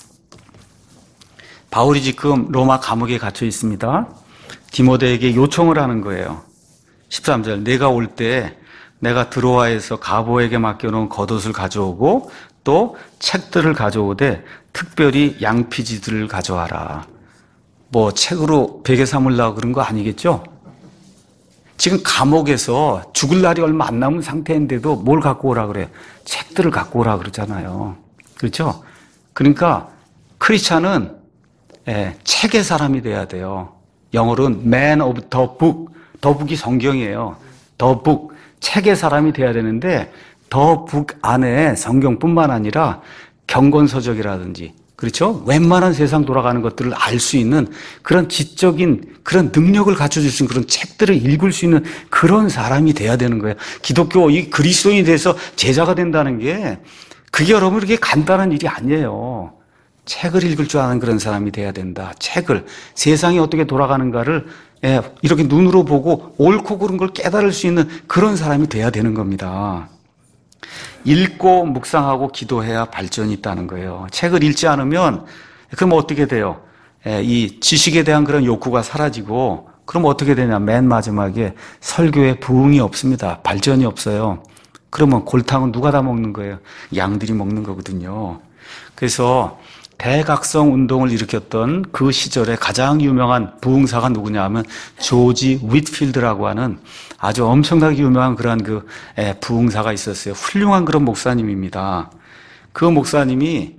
Speaker 1: 바울이 지금 로마 감옥에 갇혀 있습니다. 디모데에게 요청을 하는 거예요. 13절, 내가 올 때 내가 드로아에서 가보에게 맡겨놓은 겉옷을 가져오고 또 책들을 가져오되 특별히 양피지들을 가져와라. 뭐 책으로 베개 삼으려고 그런 거 아니겠죠? 지금 감옥에서 죽을 날이 얼마 안 남은 상태인데도 뭘 갖고 오라 그래요? 책들을 갖고 오라 그러잖아요. 그렇죠? 그러니까 크리스찬은 책의 사람이 돼야 돼요. 영어로는 man of the book. 더 북이 성경이에요. 더 북, 책의 사람이 돼야 되는데
Speaker 2: 더 북 안에 성경뿐만 아니라 경건서적이라든지, 그렇죠? 웬만한 세상 돌아가는 것들을 알 수 있는 그런 지적인 그런 능력을 갖춰줄 수 있는 그런 책들을 읽을 수 있는 그런 사람이 돼야 되는 거예요. 기독교, 이 그리스도인이 돼서 제자가 된다는 게 그게 여러분 그렇게 간단한 일이 아니에요. 책을 읽을 줄 아는 그런 사람이 돼야 된다. 책을, 세상이 어떻게 돌아가는가를 이렇게 눈으로 보고 옳고 그른 걸 깨달을 수 있는 그런 사람이 돼야 되는 겁니다. 읽고 묵상하고 기도해야 발전이 있다는 거예요. 책을 읽지 않으면 그럼 어떻게 돼요? 이 지식에 대한 그런 욕구가 사라지고 그럼 어떻게 되냐? 맨 마지막에 설교에 부응이 없습니다. 발전이 없어요. 그러면 골탕은 누가 다 먹는 거예요? 양들이 먹는 거거든요. 그래서 대각성 운동을 일으켰던 그 시절에 가장 유명한 부흥사가 누구냐 하면 조지 윗필드라고 하는 아주 엄청나게 유명한 그런 그 부흥사가 있었어요. 훌륭한 그런 목사님입니다. 그 목사님이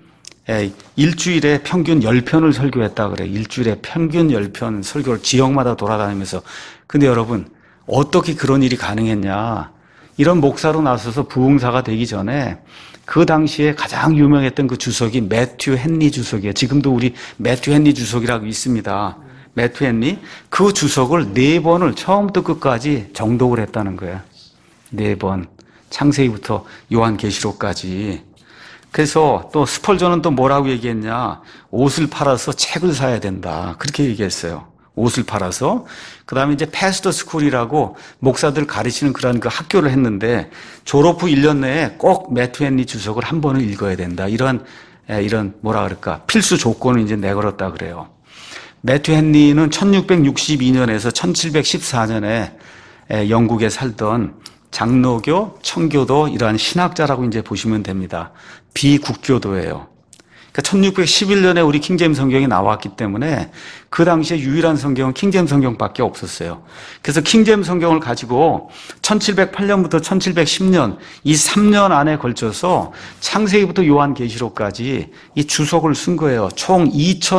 Speaker 2: 일주일에 평균 10편을 설교했다 그래요. 일주일에 평균 10편 설교를 지역마다 돌아다니면서. 근데 여러분, 어떻게 그런 일이 가능했냐? 이런 목사로 나서서 부흥사가 되기 전에 그 당시에 가장 유명했던 그 주석이 매튜 헨리 주석이에요. 지금도 우리 매튜 헨리 주석이라고 있습니다. 매튜 헨리. 그 주석을 4번을 처음부터 끝까지 정독을 했다는 거예요. 4번. 창세기부터 요한계시록까지. 그래서 또 스펄전은 또 뭐라고 얘기했냐. 옷을 팔아서 책을 사야 된다. 그렇게 얘기했어요. 옷을 팔아서. 그 다음에 이제 패스터 스쿨이라고 목사들 가르치는 그런 그 학교를 했는데 졸업 후 1년 내에 꼭 매튜 헨리 주석을 한 번은 읽어야 된다. 이런 뭐라 그럴까. 필수 조건을 이제 내걸었다 그래요. 매튜 헨리는 1662년에서 1714년에 영국에 살던 장로교, 청교도 이러한 신학자라고 이제 보시면 됩니다. 비국교도예요. 그러니까 1611년에 우리 킹제임 성경이 나왔기 때문에 그 당시에 유일한 성경은 킹제임 성경밖에 없었어요. 그래서 킹제임 성경을 가지고 1708년부터 1710년 이 3년 안에 걸쳐서 창세기부터 요한계시록까지 이 주석을 쓴 거예요. 총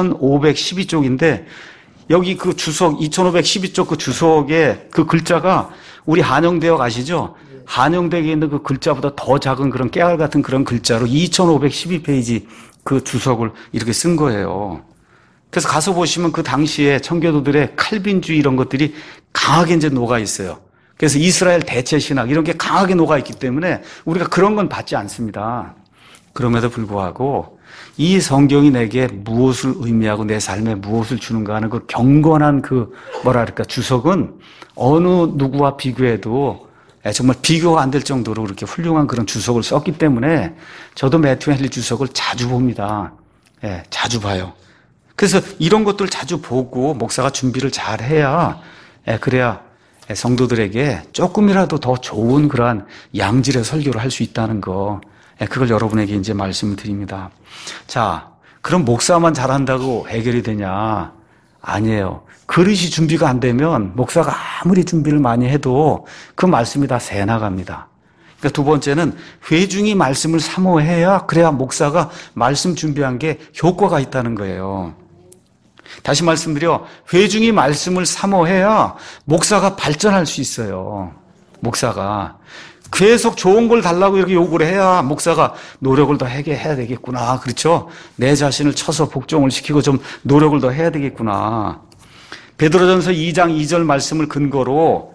Speaker 2: 2512쪽인데 여기 그 주석 2512쪽 그 주석의 그 글자가 우리 한영대역 아시죠? 한영대에 있는 그 글자보다 더 작은 그런 깨알 같은 그런 글자로 2512페이지 그 주석을 이렇게 쓴 거예요. 그래서 가서 보시면 그 당시에 청교도들의 칼빈주의 이런 것들이 강하게 이제 녹아 있어요. 그래서 이스라엘 대체 신학 이런 게 강하게 녹아 있기 때문에 우리가 그런 건 받지 않습니다. 그럼에도 불구하고 이 성경이 내게 무엇을 의미하고 내 삶에 무엇을 주는가 하는 그 경건한 그 뭐랄까 주석은 어느 누구와 비교해도 정말 비교가 안 될 정도로 그렇게 훌륭한 그런 주석을 썼기 때문에 저도 매튜 헨리 주석을 자주 봅니다. 자주 봐요. 그래서 이런 것들 자주 보고 목사가 준비를 잘 해야 그래야 성도들에게 조금이라도 더 좋은 그러한 양질의 설교를 할 수 있다는 거 그걸 여러분에게 이제 말씀을 드립니다. 자, 그럼 목사만 잘한다고 해결이 되냐? 아니에요. 그릇이 준비가 안 되면 목사가 아무리 준비를 많이 해도 그 말씀이 다 새 나갑니다. 그러니까 두 번째는 회중이 말씀을 사모해야 그래야 목사가 말씀 준비한 게 효과가 있다는 거예요. 다시 말씀드려 회중이 말씀을 사모해야 목사가 발전할 수 있어요. 목사가 계속 좋은 걸 달라고 이렇게 요구를 해야 목사가 노력을 더 해야 되겠구나. 그렇죠? 내 자신을 쳐서 복종을 시키고 좀 노력을 더 해야 되겠구나. 베드로전서 2장 2절 말씀을 근거로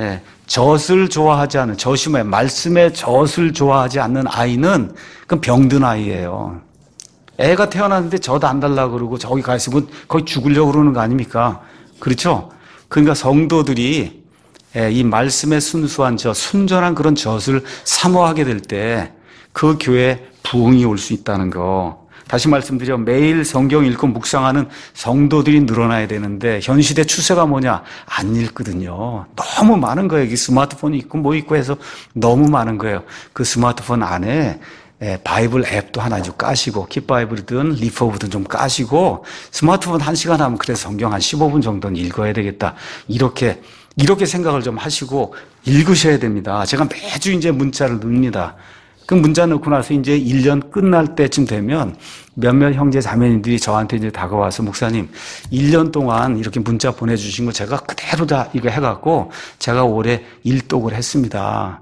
Speaker 2: 젖을 좋아하지 않는 젖이 뭐예요? 말씀의 젖을 좋아하지 않는 아이는 그건 병든 아이예요. 애가 태어났는데 젖 안 달라고 그러고 저기 가 있으면 거의 죽으려고 그러는 거 아닙니까? 그렇죠? 그러니까 성도들이 이 말씀의 순수한 순전한 그런 젖을 사모하게 될 때 그 교회에 부흥이 올 수 있다는 거. 다시 말씀드려 매일 성경 읽고 묵상하는 성도들이 늘어나야 되는데 현 시대 추세가 뭐냐? 안 읽거든요. 너무 많은 거예요. 여기 스마트폰이 있고 뭐 있고 해서 너무 많은 거예요. 그 스마트폰 안에 바이블 앱도 하나 좀 까시고 킵바이블이든 리퍼브든 좀 까시고 스마트폰 1시간 하면 그래 성경 한 15분 정도는 읽어야 되겠다. 이렇게 생각을 좀 하시고 읽으셔야 됩니다. 제가 매주 이제 문자를 넣습니다. 그 문자 넣고 나서 이제 1년 끝날 때쯤 되면 몇몇 형제 자매님들이 저한테 이제 다가와서 목사님 1년 동안 이렇게 문자 보내주신 거 제가 그대로 다 이거 해갖고 제가 올해 일독을 했습니다.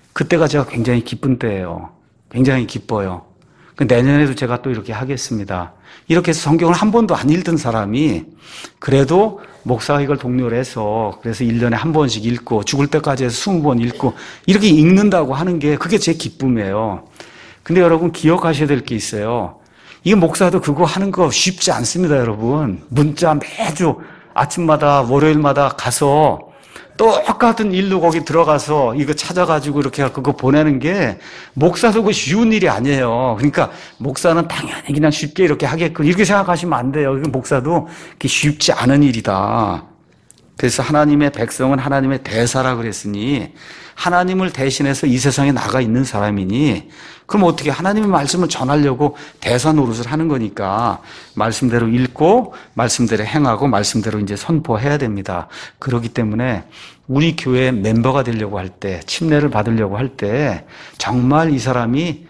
Speaker 2: 그때가 제가 굉장히 기쁜 때예요. 굉장히 기뻐요. 내년에도 제가 또 이렇게 하겠습니다. 이렇게 해서 성경을 한 번도 안 읽던 사람이 그래도 목사가 이걸 독려를 해서 그래서 1년에 한 번씩 읽고 죽을 때까지 해서 20번 읽고 이렇게 읽는다고 하는 게 그게 제 기쁨이에요. 근데 여러분 기억하셔야 될 게 있어요. 이 목사도 그거 하는 거 쉽지 않습니다, 여러분. 문자 매주 아침마다 월요일마다 가서 똑같은 일로 거기 들어가서 이거 찾아가지고 이렇게 그거 보내는 게 목사도 그 쉬운 일이 아니에요. 그러니까 목사는 당연히 그냥 쉽게 이렇게 하겠군. 이렇게 생각하시면 안 돼요. 목사도 그게 쉽지 않은 일이다. 그래서 하나님의 백성은 하나님의 대사라 그랬으니 하나님을 대신해서 이 세상에 나가 있는 사람이니 그럼 어떻게 하나님의 말씀을 전하려고 대사 노릇을 하는 거니까 말씀대로 읽고 말씀대로 행하고 말씀대로 이제 선포해야 됩니다. 그렇기 때문에 우리 교회 멤버가 되려고 할 때 침례를 받으려고 할 때 정말 이 사람이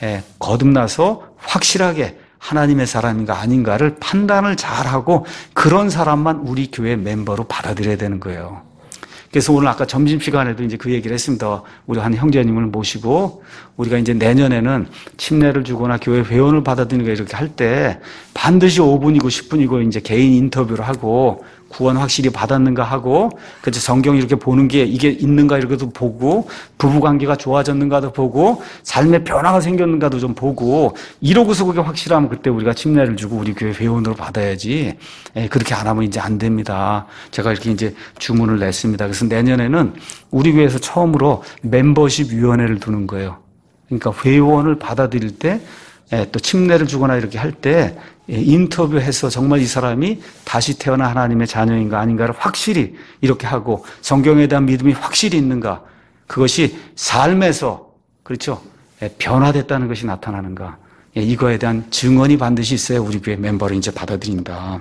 Speaker 2: 거듭나서 확실하게 하나님의 사람인가 아닌가를 판단을 잘하고 그런 사람만 우리 교회 멤버로 받아들여야 되는 거예요. 그래서 오늘 아까 점심시간에도 이제 그 얘기를 했습니다. 우리 한 형제님을 모시고 우리가 이제 내년에는 침례를 주거나 교회 회원을 받아들이는 거 이렇게 할 때 반드시 5분이고 10분이고 이제 개인 인터뷰를 하고 구원 확실히 받았는가 하고 그래서 성경 이렇게 보는 게 이게 있는가 이렇게도 보고 부부 관계가 좋아졌는가도 보고 삶의 변화가 생겼는가도 좀 보고 이러고서 그게 확실하면 그때 우리가 침례를 주고 우리 교회 회원으로 받아야지 그렇게 안 하면 이제 안 됩니다. 제가 이렇게 이제 주문을 냈습니다. 그래서 내년에는 우리 교회에서 처음으로 멤버십 위원회를 두는 거예요. 그러니까 회원을 받아들일 때 또 침례를 주거나 이렇게 할 때 인터뷰해서 정말 이 사람이 다시 태어난 하나님의 자녀인가 아닌가를 확실히 이렇게 하고 성경에 대한 믿음이 확실히 있는가 그것이 삶에서 그렇죠 변화됐다는 것이 나타나는가 이거에 대한 증언이 반드시 있어야 우리 교회 멤버를 이제 받아들인다.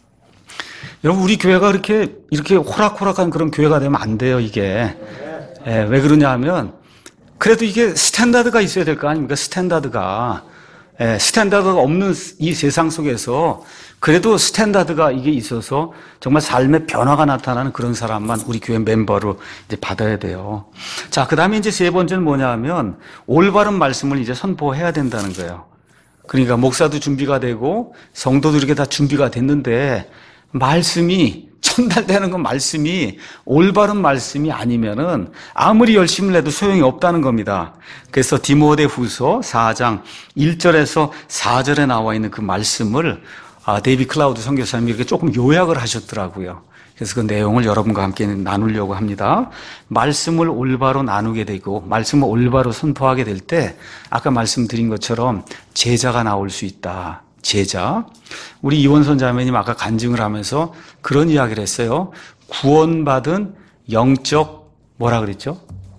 Speaker 2: 여러분 우리 교회가 이렇게 호락호락한 그런 교회가 되면 안 돼요. 이게 왜 그러냐 하면 그래도 이게 스탠다드가 있어야 될 거 아닙니까? 스탠다드가 없는 이 세상 속에서 그래도 스탠다드가 이게 있어서 정말 삶의 변화가 나타나는 그런 사람만 우리 교회 멤버로 이제 받아야 돼요. 자, 그 다음에 이제 세 번째는 뭐냐 하면 올바른 말씀을 이제 선포해야 된다는 거예요. 그러니까 목사도 준비가 되고 성도도 이렇게 다 준비가 됐는데 말씀이 전달되는 건 말씀이 올바른 말씀이 아니면은 아무리 열심히 해도 소용이 없다는 겁니다. 그래서 디모데후서 4장 1절에서 4절에 나와 있는 그 말씀을 데이비 클라우드 선교사님이 이렇게 조금 요약을 하셨더라고요. 그래서 그 내용을 여러분과 함께 나누려고 합니다. 말씀을 올바로 나누게 되고 말씀을 올바로 선포하게 될 때 아까 말씀드린 것처럼 제자가 나올 수 있다. 제자. 우리 이원선 자매님 아까 간증을 하면서 그런 이야기를 했어요. 구원받은 영적 뭐라 그랬죠?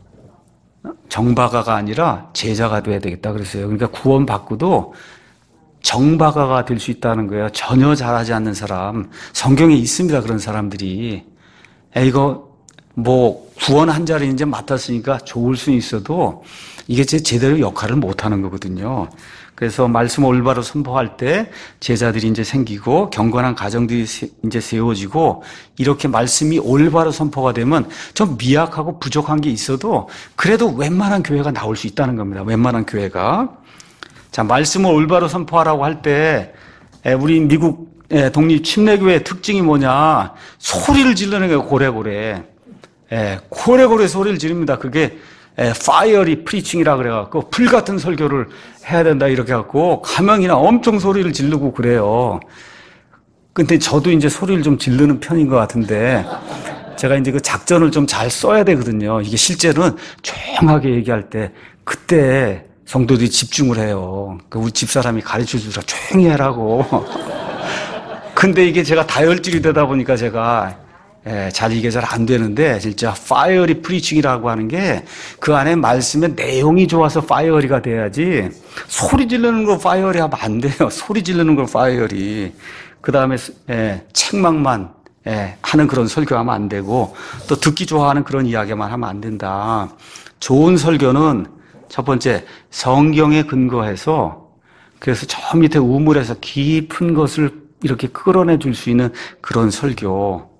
Speaker 2: 정박아가 아니라 제자가 돼야 되겠다 그랬어요. 그러니까 구원받고도 정박아가 될 수 있다는 거예요. 전혀 잘하지 않는 사람. 성경에 있습니다. 그런 사람들이. 이거 뭐 구원 한 자리 이제 맡았으니까 좋을 수는 있어도 이게 제대로 역할을 못하는 거거든요. 그래서 말씀 올바로 선포할 때 제자들이 이제 생기고 경건한 가정들이 이제 세워지고 이렇게 말씀이 올바로 선포가 되면 좀 미약하고 부족한 게 있어도 그래도 웬만한 교회가 나올 수 있다는 겁니다. 웬만한 교회가. 자, 말씀을 올바로 선포하라고 할 때 우리 미국 독립 침례교회의 특징이 뭐냐? 소리를 지르는 거예요. 고래고래. 고래고래 소리를 지릅니다. 그게 파이어리 프리칭이라 그래갖고 불같은 설교를 해야 된다 이렇게 갖고 가명이나 엄청 소리를 지르고 그래요. 근데 저도 이제 소리를 좀 지르는 편인 것 같은데 제가 이제 그 작전을 좀 잘 써야 되거든요. 이게 실제로는 조용하게 얘기할 때 그때 성도들이 집중을 해요. 우리 집사람이 가르쳐 주더라. 조용히 해라고. 근데 이게 제가 다혈질이 되다 보니까 제가 이게 잘 안 되는데 진짜 파이어리 프리칭이라고 하는 게 그 안에 말씀의 내용이 좋아서 파이어리가 돼야지 소리 지르는 거 파이어리 하면 안 돼요. 소리 지르는 거 파이어리. 그 다음에 책망만 하는 그런 설교하면 안 되고 또 듣기 좋아하는 그런 이야기만 하면 안 된다. 좋은 설교는 첫 번째 성경에 근거해서 그래서 저 밑에 우물에서 깊은 것을 이렇게 끌어내 줄 수 있는 그런 설교.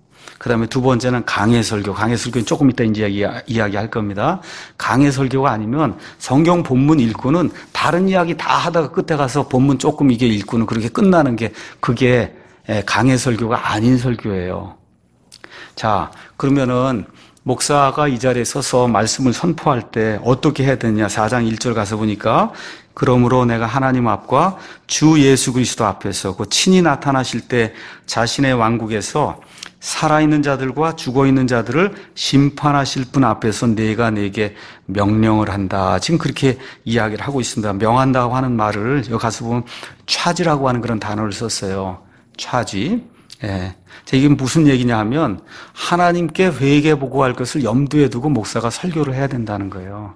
Speaker 2: 그다음에 두 번째는 강해 설교. 강해 설교는 조금 이따 이제 이야기할 겁니다. 강해 설교가 아니면 성경 본문 읽고는 다른 이야기 다 하다가 끝에 가서 본문 조금 이게 읽고는 그렇게 끝나는 게 그게 강해 설교가 아닌 설교예요. 자, 그러면은 목사가 이 자리에 서서 말씀을 선포할 때 어떻게 해야 되냐? 4장 1절 가서 보니까 그러므로 내가 하나님 앞과 주 예수 그리스도 앞에서 그 친히 나타나실 때 자신의 왕국에서 살아있는 자들과 죽어있는 자들을 심판하실 분 앞에서 내가 내게 명령을 한다. 지금 그렇게 이야기를 하고 있습니다. 명한다고 하는 말을 여기 가서 보면 차지라고 하는 그런 단어를 썼어요. 차지. 예. 이게 무슨 얘기냐 하면 하나님께 회개 보고할 것을 염두에 두고 목사가 설교를 해야 된다는 거예요.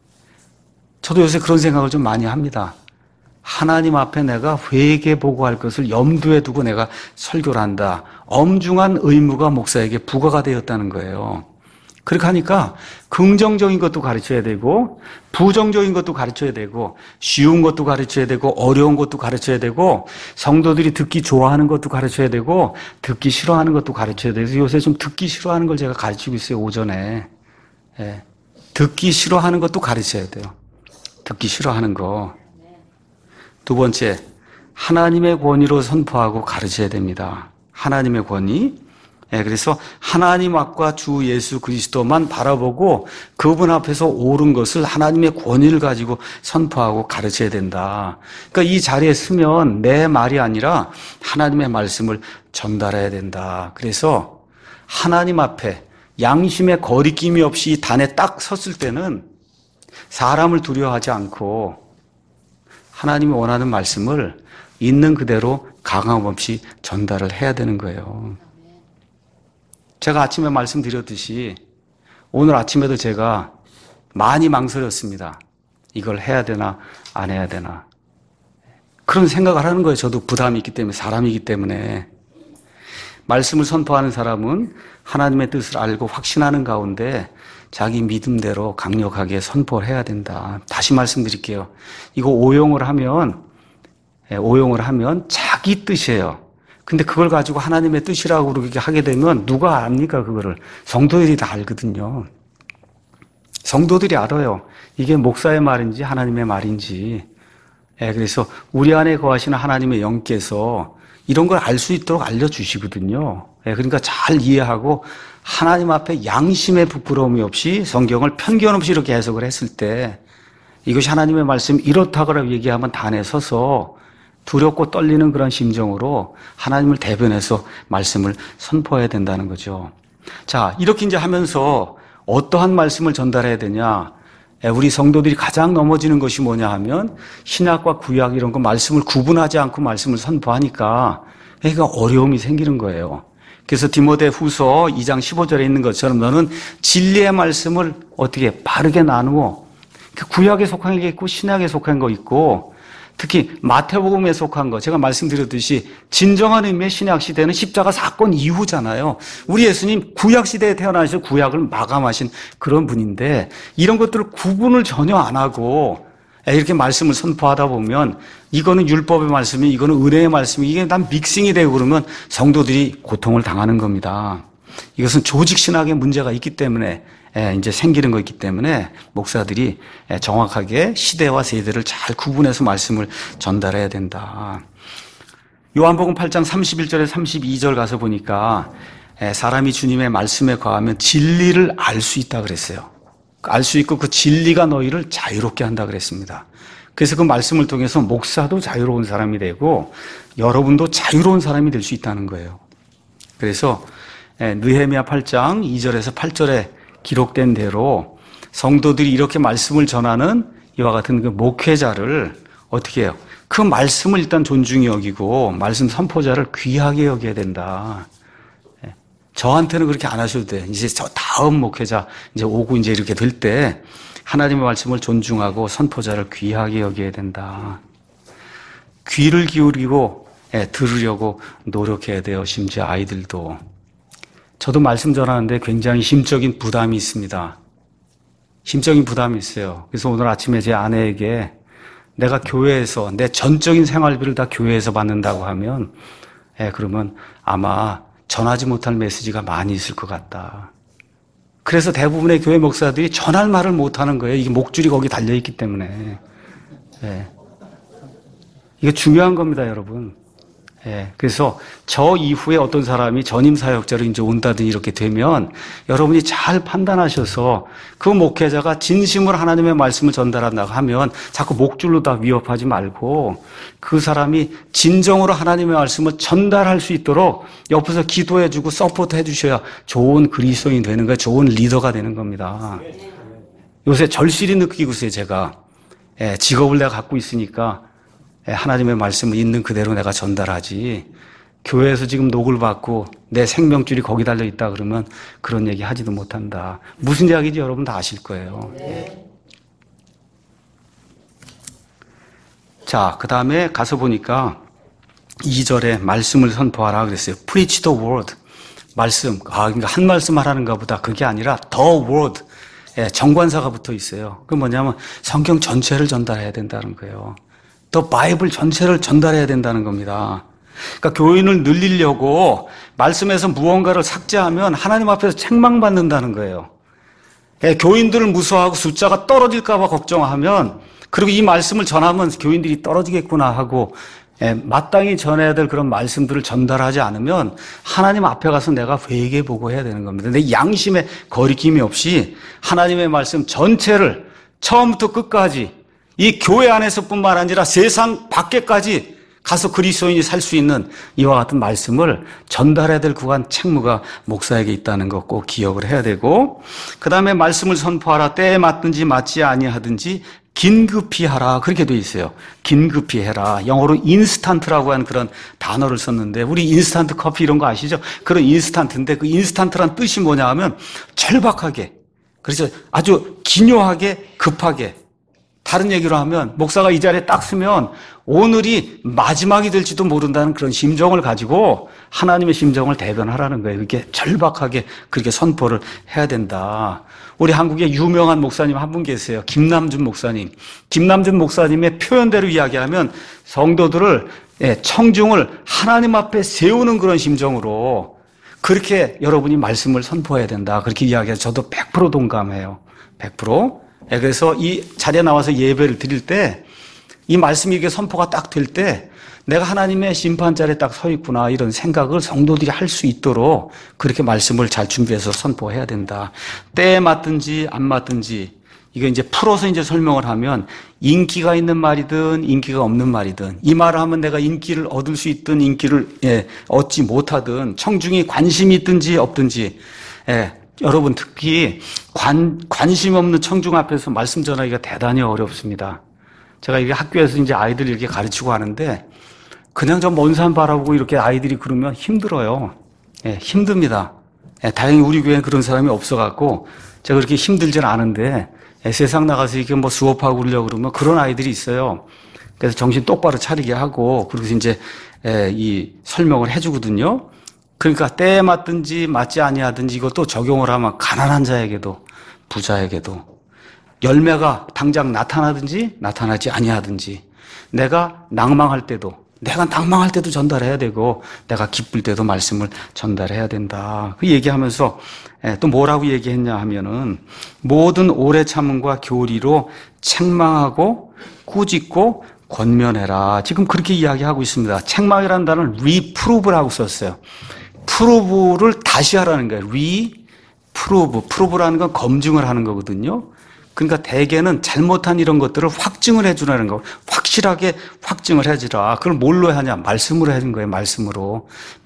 Speaker 2: 저도 요새 그런 생각을 좀 많이 합니다. 하나님 앞에 내가 회개 보고할 것을 염두에 두고 내가 설교를 한다. 엄중한 의무가 목사에게 부과가 되었다는 거예요. 그렇게 하니까 긍정적인 것도 가르쳐야 되고 부정적인 것도 가르쳐야 되고 쉬운 것도 가르쳐야 되고 어려운 것도 가르쳐야 되고 성도들이 듣기 좋아하는 것도 가르쳐야 되고 듣기 싫어하는 것도 가르쳐야 되고 요새 좀 듣기 싫어하는 걸 제가 가르치고 있어요. 오전에. 예. 듣기 싫어하는 것도 가르쳐야 돼요. 듣기 싫어하는 거. 두 번째, 하나님의 권위로 선포하고 가르쳐야 됩니다. 하나님의 권위. 예, 그래서 하나님 앞과 주 예수 그리스도만 바라보고 그분 앞에서 옳은 것을 하나님의 권위를 가지고 선포하고 가르쳐야 된다. 그러니까 이 자리에 서면 내 말이 아니라 하나님의 말씀을 전달해야 된다. 그래서 하나님 앞에 양심의 거리낌이 없이 단에 딱 섰을 때는 사람을 두려워하지 않고 하나님이 원하는 말씀을 있는 그대로 강함 없이 전달을 해야 되는 거예요. 제가 아침에 말씀드렸듯이 오늘 아침에도 제가 많이 망설였습니다. 이걸 해야 되나 안 해야 되나. 그런 생각을 하는 거예요. 저도 부담이 있기 때문에 사람이기 때문에. 말씀을 선포하는 사람은 하나님의 뜻을 알고 확신하는 가운데 자기 믿음대로 강력하게 선포를 해야 된다. 다시 말씀드릴게요. 이거 오용을 하면 자기 뜻이에요. 근데 그걸 가지고 하나님의 뜻이라고 그렇게 하게 되면 누가 압니까, 그거를? 성도들이 다 알거든요. 성도들이 알아요. 이게 목사의 말인지 하나님의 말인지. 그래서 우리 안에 거하시는 하나님의 영께서 이런 걸 알 수 있도록 알려주시거든요. 그러니까 잘 이해하고 하나님 앞에 양심의 부끄러움이 없이 성경을 편견 없이 이렇게 해석을 했을 때 이것이 하나님의 말씀 이렇다고 얘기하면 단에 서서 두렵고 떨리는 그런 심정으로 하나님을 대변해서 말씀을 선포해야 된다는 거죠. 자, 이렇게 이제 하면서 어떠한 말씀을 전달해야 되냐? 우리 성도들이 가장 넘어지는 것이 뭐냐 하면 신약과 구약 이런 거 말씀을 구분하지 않고 말씀을 선포하니까 그러니까 어려움이 생기는 거예요. 그래서 디모데 후서 2장 15절에 있는 것처럼 너는 진리의 말씀을 어떻게 바르게 나누어 구약에 속한 게 있고 신약에 속한 거 있고 특히 마태복음에 속한 거 제가 말씀드렸듯이 진정한 의미의 신약시대는 십자가 사건 이후잖아요. 우리 예수님 구약시대에 태어나셔서 구약을 마감하신 그런 분인데 이런 것들을 구분을 전혀 안 하고 이렇게 말씀을 선포하다 보면 이거는 율법의 말씀이 이거는 은혜의 말씀이 이게 난 믹싱이 되고 그러면 성도들이 고통을 당하는 겁니다. 이것은 조직 신학의 문제가 있기 때문에 이제 생기는 거 있기 때문에 목사들이 정확하게 시대와 세대를 잘 구분해서 말씀을 전달해야 된다. 요한복음 8장 31절에 32절 가서 보니까 사람이 주님의 말씀에 거하면 진리를 알 수 있다 그랬어요. 알 수 있고 그 진리가 너희를 자유롭게 한다 그랬습니다. 그래서 그 말씀을 통해서 목사도 자유로운 사람이 되고 여러분도 자유로운 사람이 될 수 있다는 거예요. 그래서 느헤미야 8장 2절에서 8절에 기록된 대로 성도들이 이렇게 말씀을 전하는 이와 같은 그 목회자를 어떻게 해요? 그 말씀을 일단 존중히 여기고 말씀 선포자를 귀하게 여겨야 된다. 저한테는 그렇게 안 하셔도 돼. 이제 저 다음 목회자 이제 오고 이제 이렇게 될 때 하나님의 말씀을 존중하고 선포자를 귀하게 여겨야 된다. 귀를 기울이고 들으려고 노력해야 돼요. 심지어 아이들도. 저도 말씀 전하는데 굉장히 심적인 부담이 있습니다. 심적인 부담이 있어요. 그래서 오늘 아침에 제 아내에게 내가 교회에서 내 전적인 생활비를 다 교회에서 받는다고 하면 그러면 아마 전하지 못할 메시지가 많이 있을 것 같다. 그래서 대부분의 교회 목사들이 전할 말을 못하는 거예요. 이게 목줄이 거기 달려있기 때문에. 예. 이거 중요한 겁니다, 여러분. 예. 그래서 저 이후에 어떤 사람이 전임 사역자로 이제 온다든지 이렇게 되면 여러분이 잘 판단하셔서 그 목회자가 진심으로 하나님의 말씀을 전달한다고 하면 자꾸 목줄로 다 위협하지 말고 그 사람이 진정으로 하나님의 말씀을 전달할 수 있도록 옆에서 기도해주고 서포트 해주셔야 좋은 그리스도인이 되는 거예요. 좋은 리더가 되는 겁니다. 요새 절실히 느끼고 있어요, 제가. 예, 직업을 내가 갖고 있으니까 하나님의 말씀을 있는 그대로 내가 전달하지. 교회에서 지금 녹을 받고 내 생명줄이 거기 달려 있다 그러면 그런 얘기 하지도 못한다. 무슨 이야기인지 여러분 다 아실 거예요. 네. 자, 그 다음에 가서 보니까 2절에 말씀을 선포하라 그랬어요. Preach the word. 말씀. 그러니까 한 말씀 하라는가 보다. 그게 아니라 the word. 예, 정관사가 붙어 있어요. 그 뭐냐면 성경 전체를 전달해야 된다는 거예요. 더 바이블 전체를 전달해야 된다는 겁니다. 그러니까 교인을 늘리려고 말씀에서 무언가를 삭제하면 하나님 앞에서 책망받는다는 거예요. 예, 교인들을 무서워하고 숫자가 떨어질까 봐 걱정하면 그리고 이 말씀을 전하면 교인들이 떨어지겠구나 하고 마땅히 전해야 될 그런 말씀들을 전달하지 않으면 하나님 앞에 가서 내가 회개해보고 해야 되는 겁니다. 내 양심에 거리낌이 없이 하나님의 말씀 전체를 처음부터 끝까지 이 교회 안에서뿐만 아니라 세상 밖에까지 가서 그리스도인이 살 수 있는 이와 같은 말씀을 전달해야 될 구간 책무가 목사에게 있다는 것 꼭 기억을 해야 되고, 그 다음에 말씀을 선포하라. 때에 맞든지 맞지 아니하든지 긴급히 하라. 그렇게 돼 있어요. 긴급히 해라. 영어로 인스턴트라고 하는 그런 단어를 썼는데, 우리 인스턴트 커피 이런 거 아시죠? 그런 인스턴트인데 그 인스턴트란 뜻이 뭐냐 하면 절박하게, 그래서 아주 기묘하게 급하게. 다른 얘기로 하면 목사가 이 자리에 딱 서면 오늘이 마지막이 될지도 모른다는 그런 심정을 가지고 하나님의 심정을 대변하라는 거예요. 그렇게 절박하게 그렇게 선포를 해야 된다. 우리 한국에 유명한 목사님 한 분 계세요. 김남준 목사님. 김남준 목사님의 표현대로 이야기하면 성도들을 청중을 하나님 앞에 세우는 그런 심정으로 그렇게 여러분이 말씀을 선포해야 된다. 그렇게 이야기해서 저도 100% 동감해요. 100%. 그래서 이 자리에 나와서 예배를 드릴 때 이 말씀이 이게 선포가 딱 될 때 내가 하나님의 심판자리에 딱 서 있구나 이런 생각을 성도들이 할 수 있도록 그렇게 말씀을 잘 준비해서 선포해야 된다. 때에 맞든지 안 맞든지 이거 이제 풀어서 이제 설명을 하면 인기가 있는 말이든 인기가 없는 말이든 이 말을 하면 내가 인기를 얻을 수 있든 인기를 얻지 못하든 청중이 관심이 있든지 없든지 여러분 특히 관심 없는 청중 앞에서 말씀 전하기가 대단히 어렵습니다. 제가 이게 학교에서 이제 아이들 이렇게 가르치고 하는데 그냥 저 먼 산 바라보고 이렇게 아이들이 그러면 힘들어요. 힘듭니다. 다행히 우리 교회는 그런 사람이 없어갖고 제가 그렇게 힘들진 않은데 세상 나가서 이렇게 뭐 수업하고 그러려고 그러면 그런 아이들이 있어요. 그래서 정신 똑바로 차리게 하고 그리고 이제 이 설명을 해주거든요. 그러니까 때에 맞든지 맞지 아니하든지 이것도 적용을 하면 가난한 자에게도 부자에게도 열매가 당장 나타나든지 나타나지 아니하든지 내가 낭망할 때도 전달해야 되고 내가 기쁠 때도 말씀을 전달해야 된다. 그 얘기하면서 또 뭐라고 얘기했냐 하면은 모든 오래 참음과 교리로 책망하고 꾸짖고 권면해라. 지금 그렇게 이야기하고 있습니다. 책망이라는 단어를 reprove라고 썼어요. 프로브를 다시 하라는 거예요. 프로브라는 건 검증을 하는 거거든요. 그러니까 대개는 잘못한 이런 것들을 확증을 해주라는 거. 확실하게 확증을 해주라. 그걸 뭘로 하냐? 말씀으로 해준 거예요. 말씀으로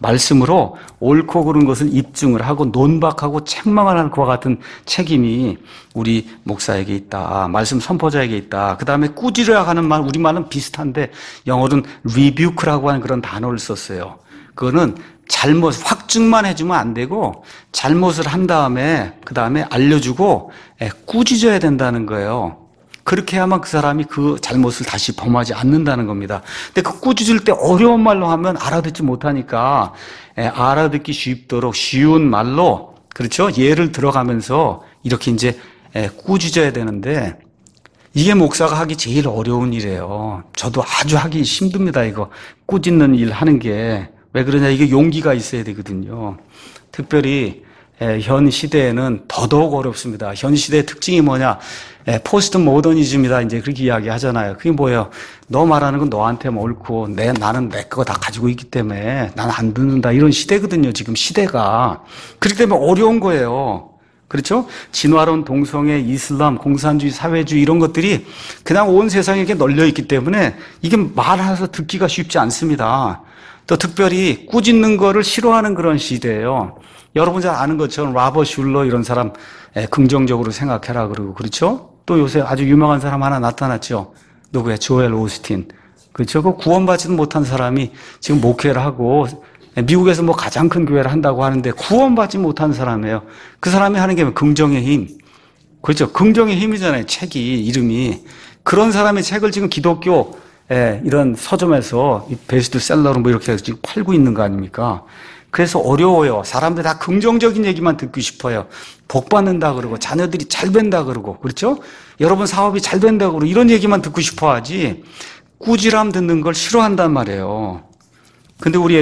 Speaker 2: 옳고 그른 것을 입증을 하고 논박하고 책망을 하는 그와 같은 책임이 우리 목사에게 있다. 말씀 선포자에게 있다. 그 다음에 꾸짖으라 하는 말, 우리말은 비슷한데 영어로는 rebuke라고 하는 그런 단어를 썼어요. 그거는 확증만 해주면 안 되고 잘못을 한 다음에 그 다음에 알려주고 꾸짖어야 된다는 거예요. 그렇게 해야만 그 사람이 그 잘못을 다시 범하지 않는다는 겁니다. 근데 그 꾸짖을 때 어려운 말로 하면 알아듣지 못하니까 알아듣기 쉽도록 쉬운 말로 그렇죠? 예를 들어가면서 이렇게 이제 꾸짖어야 되는데 이게 목사가 하기 제일 어려운 일이에요. 저도 아주 하기 힘듭니다. 이거 꾸짖는 일 하는 게 왜 그러냐? 이게 용기가 있어야 되거든요. 특별히 현 시대에는 더더욱 어렵습니다. 현 시대의 특징이 뭐냐? 포스트 모더니즘이다. 이제 그렇게 이야기 하잖아요. 그게 뭐예요? 너 말하는 건 너한테 옳고, 나는 내 거 다 가지고 있기 때문에 난 안 듣는다. 이런 시대거든요. 지금 시대가. 그렇기 때문에 어려운 거예요. 그렇죠? 진화론, 동성애, 이슬람, 공산주의, 사회주의 이런 것들이 그냥 온 세상에 널려 있기 때문에 이게 말해서 듣기가 쉽지 않습니다. 또 특별히 꾸짖는 거를 싫어하는 그런 시대예요. 여러분 잘 아는 것처럼 라버 슐러 이런 사람 긍정적으로 생각해라 그러고 그렇죠? 또 요새 아주 유명한 사람 하나 나타났죠. 누구야? 조엘 오스틴. 그렇죠? 그 구원받지도 못한 사람이 지금 목회를 하고 미국에서 뭐 가장 큰 교회를 한다고 하는데 구원받지 못한 사람이에요. 그 사람이 하는 게 긍정의 힘. 그렇죠? 긍정의 힘이잖아요. 책이 이름이. 그런 사람의 책을 지금 기독교 이런 서점에서 베스트셀러로 뭐 이렇게 지금 팔고 있는 거 아닙니까? 그래서 어려워요. 사람들 다 긍정적인 얘기만 듣고 싶어요. 복 받는다 그러고 자녀들이 잘 된다 그러고 그렇죠? 여러분 사업이 잘 된다 그러고 이런 얘기만 듣고 싶어 하지 꾸지람 듣는 걸 싫어한단 말이에요. 근데 우리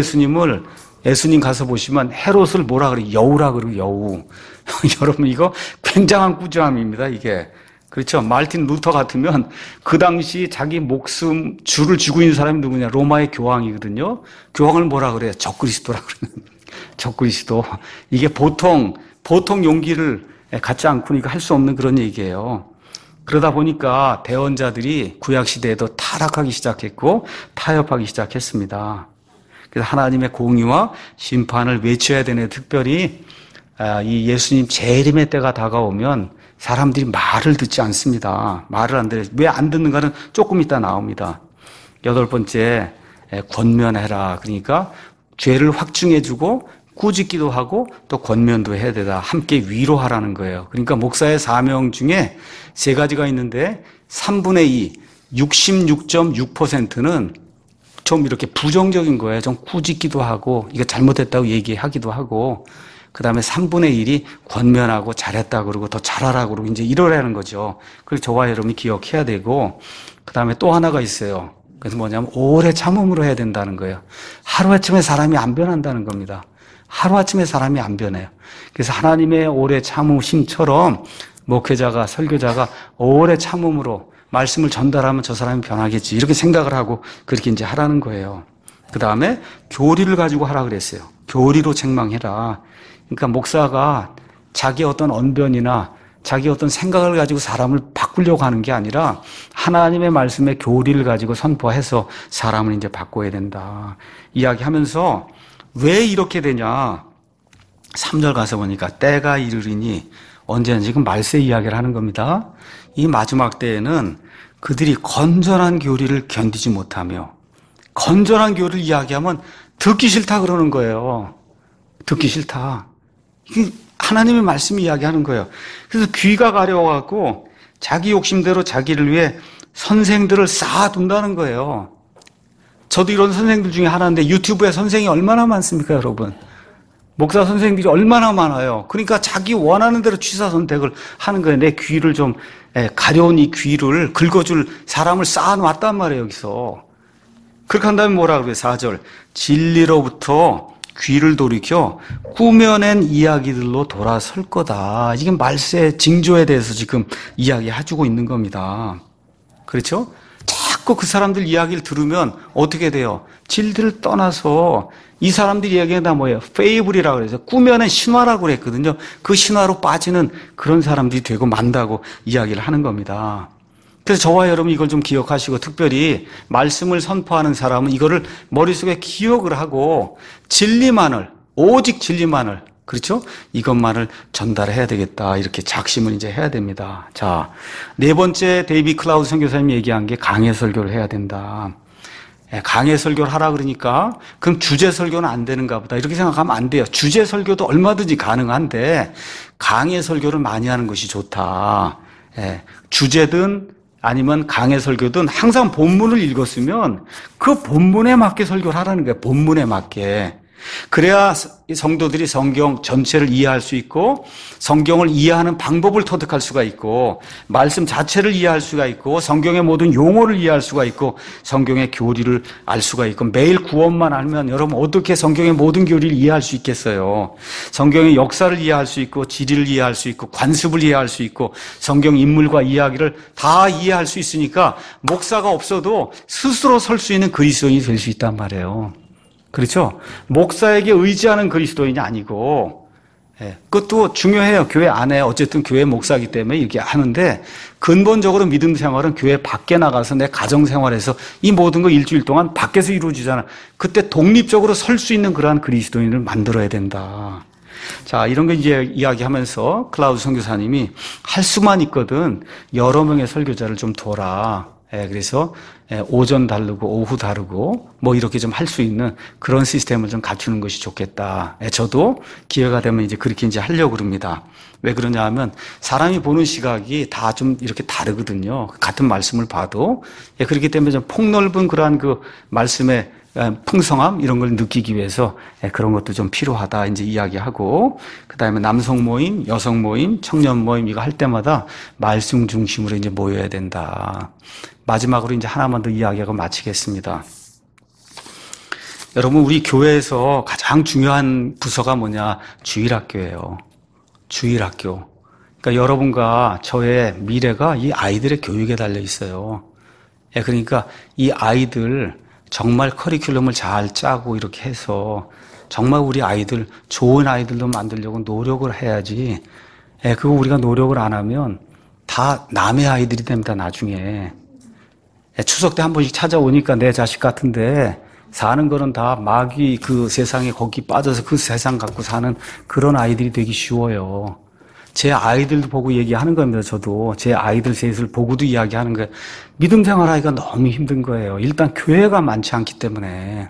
Speaker 2: 예수님 가서 보시면 헤롯을 뭐라 그래요? 여우라 그러고 여우. 여러분 이거 굉장한 꾸지람입니다 이게. 그렇죠? 말틴 루터 같으면 그 당시 자기 목숨 줄을 쥐고 있는 사람이 누구냐? 로마의 교황이거든요. 교황을 뭐라 그래요? 적그리스도라 그래요. 적그리스도. 이게 보통 용기를 갖지 않고는 이거 할 수 없는 그런 얘기예요. 그러다 보니까 대언자들이 구약 시대에도 타락하기 시작했고 타협하기 시작했습니다. 그래서 하나님의 공의와 심판을 외쳐야 되는 특별히 이 예수님 재림의 때가 다가오면 사람들이 말을 듣지 않습니다. 말을 안 들어요. 왜 안 듣는가는 조금 이따 나옵니다. 8번째, 권면해라. 그러니까 죄를 확증해주고 꾸짖기도 하고 또 권면도 해야 되다. 함께 위로하라는 거예요. 그러니까 목사의 사명 중에 3가지가 있는데 3분의 2, 66.6%는 좀 이렇게 부정적인 거예요. 좀 꾸짖기도 하고 이거 잘못했다고 얘기하기도 하고 그 다음에 3분의 1이 권면하고 잘했다 그러고 더 잘하라 그러고 이제 이러라는 거죠. 그걸 저와 여러분이 기억해야 되고 그 다음에 또 하나가 있어요. 그래서 뭐냐면 오래 참음으로 해야 된다는 거예요. 하루아침에 사람이 안 변한다는 겁니다. 하루아침에 사람이 안 변해요. 그래서 하나님의 오래 참으심처럼 목회자가 설교자가 오래 참음으로 말씀을 전달하면 저 사람이 변하겠지 이렇게 생각을 하고 그렇게 이제 하라는 거예요. 그 다음에 교리를 가지고 하라 그랬어요. 교리로 책망해라. 그러니까 목사가 자기 어떤 언변이나 자기 어떤 생각을 가지고 사람을 바꾸려고 하는 게 아니라 하나님의 말씀의 교리를 가지고 선포해서 사람을 이제 바꿔야 된다. 이야기하면서 왜 이렇게 되냐. 3절 가서 보니까 때가 이르리니 언제나 지금 말세 이야기를 하는 겁니다. 이 마지막 때에는 그들이 건전한 교리를 견디지 못하며 건전한 교리를 이야기하면 듣기 싫다 그러는 거예요. 듣기 싫다. 이게 하나님의 말씀이 이야기하는 거예요. 그래서 귀가 가려워갖고 자기 욕심대로 자기를 위해 선생들을 쌓아둔다는 거예요. 저도 이런 선생들 중에 하나인데 유튜브에 선생이 얼마나 많습니까, 여러분? 목사 선생들이 얼마나 많아요. 그러니까 자기 원하는 대로 취사 선택을 하는 거예요. 내 귀를 좀 가려운 이 귀를 긁어줄 사람을 쌓아놨단 말이에요, 여기서. 그렇게 한다면 뭐라 그래요? 4절. 진리로부터 귀를 돌이켜 꾸며낸 이야기들로 돌아설 거다. 이게 말세 징조에 대해서 지금 이야기해주고 있는 겁니다. 그렇죠? 자꾸 그 사람들 이야기를 들으면 어떻게 돼요? 진리를 떠나서 이 사람들 이야기가 다 뭐예요? 페이블이라고 그래서 꾸며낸 신화라고 그랬거든요. 그 신화로 빠지는 그런 사람들이 되고 만다고 이야기를 하는 겁니다. 그래서 저와 여러분 이걸 좀 기억하시고 특별히 말씀을 선포하는 사람은 이거를 머릿속에 기억을 하고 진리만을 오직 진리만을 그렇죠? 이것만을 전달해야 되겠다. 이렇게 작심을 이제 해야 됩니다. 자, 4번째 데이비 클라우드 선교사님이 얘기한 게 강해 설교를 해야 된다. 강해 설교를 하라 그러니까 그럼 주제 설교는 안 되는가 보다. 이렇게 생각하면 안 돼요. 주제 설교도 얼마든지 가능한데 강해 설교를 많이 하는 것이 좋다. 주제든 아니면 강해 설교든 항상 본문을 읽었으면 그 본문에 맞게 설교를 하라는 거예요. 본문에 맞게. 그래야 이 성도들이 성경 전체를 이해할 수 있고 성경을 이해하는 방법을 터득할 수가 있고 말씀 자체를 이해할 수가 있고 성경의 모든 용어를 이해할 수가 있고 성경의 교리를 알 수가 있고 매일 구원만 알면 여러분 어떻게 성경의 모든 교리를 이해할 수 있겠어요. 성경의 역사를 이해할 수 있고 지리를 이해할 수 있고 관습을 이해할 수 있고 성경 인물과 이야기를 다 이해할 수 있으니까 목사가 없어도 스스로 설 수 있는 그리스도인이 될 수 있단 말이에요. 그렇죠? 목사에게 의지하는 그리스도인이 아니고, 그것도 중요해요. 교회 안에 어쨌든 교회 목사이기 때문에 이렇게 하는데 근본적으로 믿음 생활은 교회 밖에 나가서 내 가정 생활에서 이 모든 거 일주일 동안 밖에서 이루어지잖아. 그때 독립적으로 설 수 있는 그러한 그리스도인을 만들어야 된다. 자, 이런 거 이제 이야기하면서 클라우드 선교사님이 할 수만 있거든 여러 명의 설교자를 좀 둬라. 그래서 오전 다르고 오후 다르고 뭐 이렇게 좀 할 수 있는 그런 시스템을 좀 갖추는 것이 좋겠다. 저도 기회가 되면 이제 그렇게 이제 하려고 그럽니다. 왜 그러냐 하면 사람이 보는 시각이 다 좀 이렇게 다르거든요. 같은 말씀을 봐도. 그렇기 때문에 좀 폭넓은 그러한 그 말씀의 풍성함 이런 걸 느끼기 위해서 그런 것도 좀 필요하다 이제 이야기하고 그다음에 남성 모임, 여성 모임, 청년 모임 이거 할 때마다 말씀 중심으로 이제 모여야 된다. 마지막으로 이제 하나만 더 이야기하고 마치겠습니다. 여러분 우리 교회에서 가장 중요한 부서가 뭐냐? 주일학교예요. 주일학교. 그러니까 여러분과 저의 미래가 이 아이들의 교육에 달려 있어요. 그러니까 이 아이들 정말 커리큘럼을 잘 짜고 이렇게 해서 정말 우리 아이들 좋은 아이들로 만들려고 노력을 해야지. 그거 우리가 노력을 안 하면 다 남의 아이들이 됩니다. 나중에. 추석 때 한 번씩 찾아오니까 내 자식 같은데 사는 거는 다 마귀 그 세상에 거기 빠져서 그 세상 갖고 사는 그런 아이들이 되기 쉬워요. 제 아이들도 보고 얘기하는 겁니다. 저도 제 아이들 셋을 보고도 이야기하는 거예요. 믿음 생활하기가 너무 힘든 거예요. 일단 교회가 많지 않기 때문에.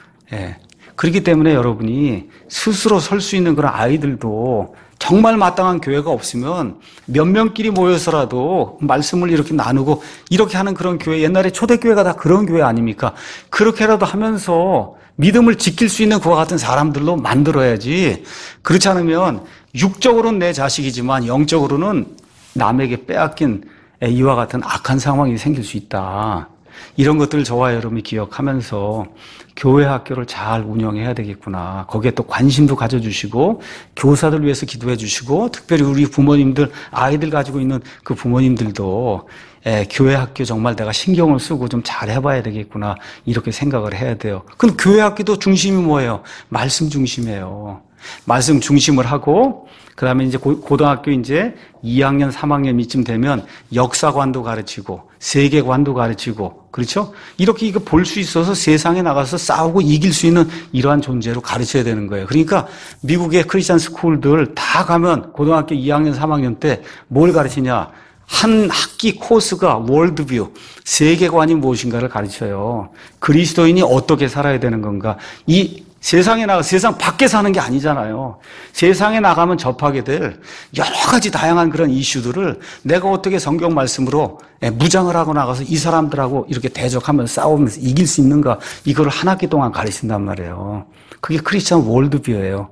Speaker 2: 그렇기 때문에 여러분이 스스로 설 수 있는 그런 아이들도 정말 마땅한 교회가 없으면 몇 명끼리 모여서라도 말씀을 이렇게 나누고 이렇게 하는 그런 교회, 옛날에 초대교회가 다 그런 교회 아닙니까? 그렇게라도 하면서 믿음을 지킬 수 있는 그와 같은 사람들로 만들어야지. 그렇지 않으면 육적으로는 내 자식이지만 영적으로는 남에게 빼앗긴 이와 같은 악한 상황이 생길 수 있다. 이런 것들을 저와 여러분이 기억하면서 교회 학교를 잘 운영해야 되겠구나. 거기에 또 관심도 가져주시고 교사들 위해서 기도해 주시고 특별히 우리 부모님들 아이들 가지고 있는 그 부모님들도 교회 학교 정말 내가 신경을 쓰고 좀 잘 해봐야 되겠구나 이렇게 생각을 해야 돼요. 그럼 교회 학교도 중심이 뭐예요? 말씀 중심이에요. 말씀 중심을 하고 그다음에 이제 고등학교 이제 2학년, 3학년 이쯤 되면 역사관도 가르치고 세계관도 가르치고 그렇죠? 이렇게 이거 볼 수 있어서 세상에 나가서 싸우고 이길 수 있는 이러한 존재로 가르쳐야 되는 거예요. 그러니까 미국의 크리스천 스쿨들 다 가면 고등학교 2학년, 3학년 때 뭘 가르치냐? 한 학기 코스가 월드뷰, 세계관이 무엇인가를 가르쳐요. 그리스도인이 어떻게 살아야 되는 건가? 이 세상에 나가 세상 밖에 사는 게 아니잖아요. 세상에 나가면 접하게 될 여러 가지 다양한 그런 이슈들을 내가 어떻게 성경 말씀으로 무장을 하고 나가서 이 사람들하고 이렇게 대적하면서 싸우면서 이길 수 있는가? 이걸 한 학기 동안 가르친단 말이에요. 그게 크리스천 월드뷰예요.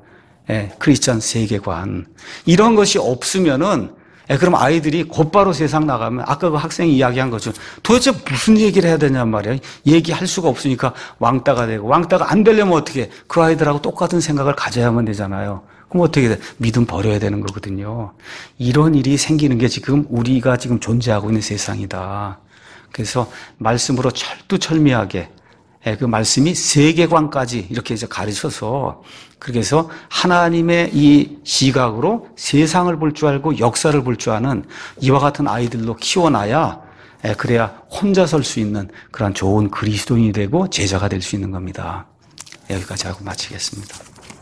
Speaker 2: 크리스천 세계관. 이런 것이 없으면은 그럼 아이들이 곧바로 세상 나가면 아까 그 학생이 이야기한 것처럼 도대체 무슨 얘기를 해야 되냔 말이야. 얘기할 수가 없으니까 왕따가 되고 왕따가 안 되려면 어떻게 해? 그 아이들하고 똑같은 생각을 가져야만 되잖아요. 그럼 어떻게 돼? 믿음 버려야 되는 거거든요. 이런 일이 생기는 게 지금 우리가 지금 존재하고 있는 세상이다. 그래서 말씀으로 철두철미하게 그 말씀이 세계관까지 이렇게 이제 가르쳐서 그래서 하나님의 이 시각으로 세상을 볼 줄 알고 역사를 볼 줄 아는 이와 같은 아이들로 키워놔야 그래야 혼자 설 수 있는 그런 좋은 그리스도인이 되고 제자가 될 수 있는 겁니다. 여기까지 하고 마치겠습니다.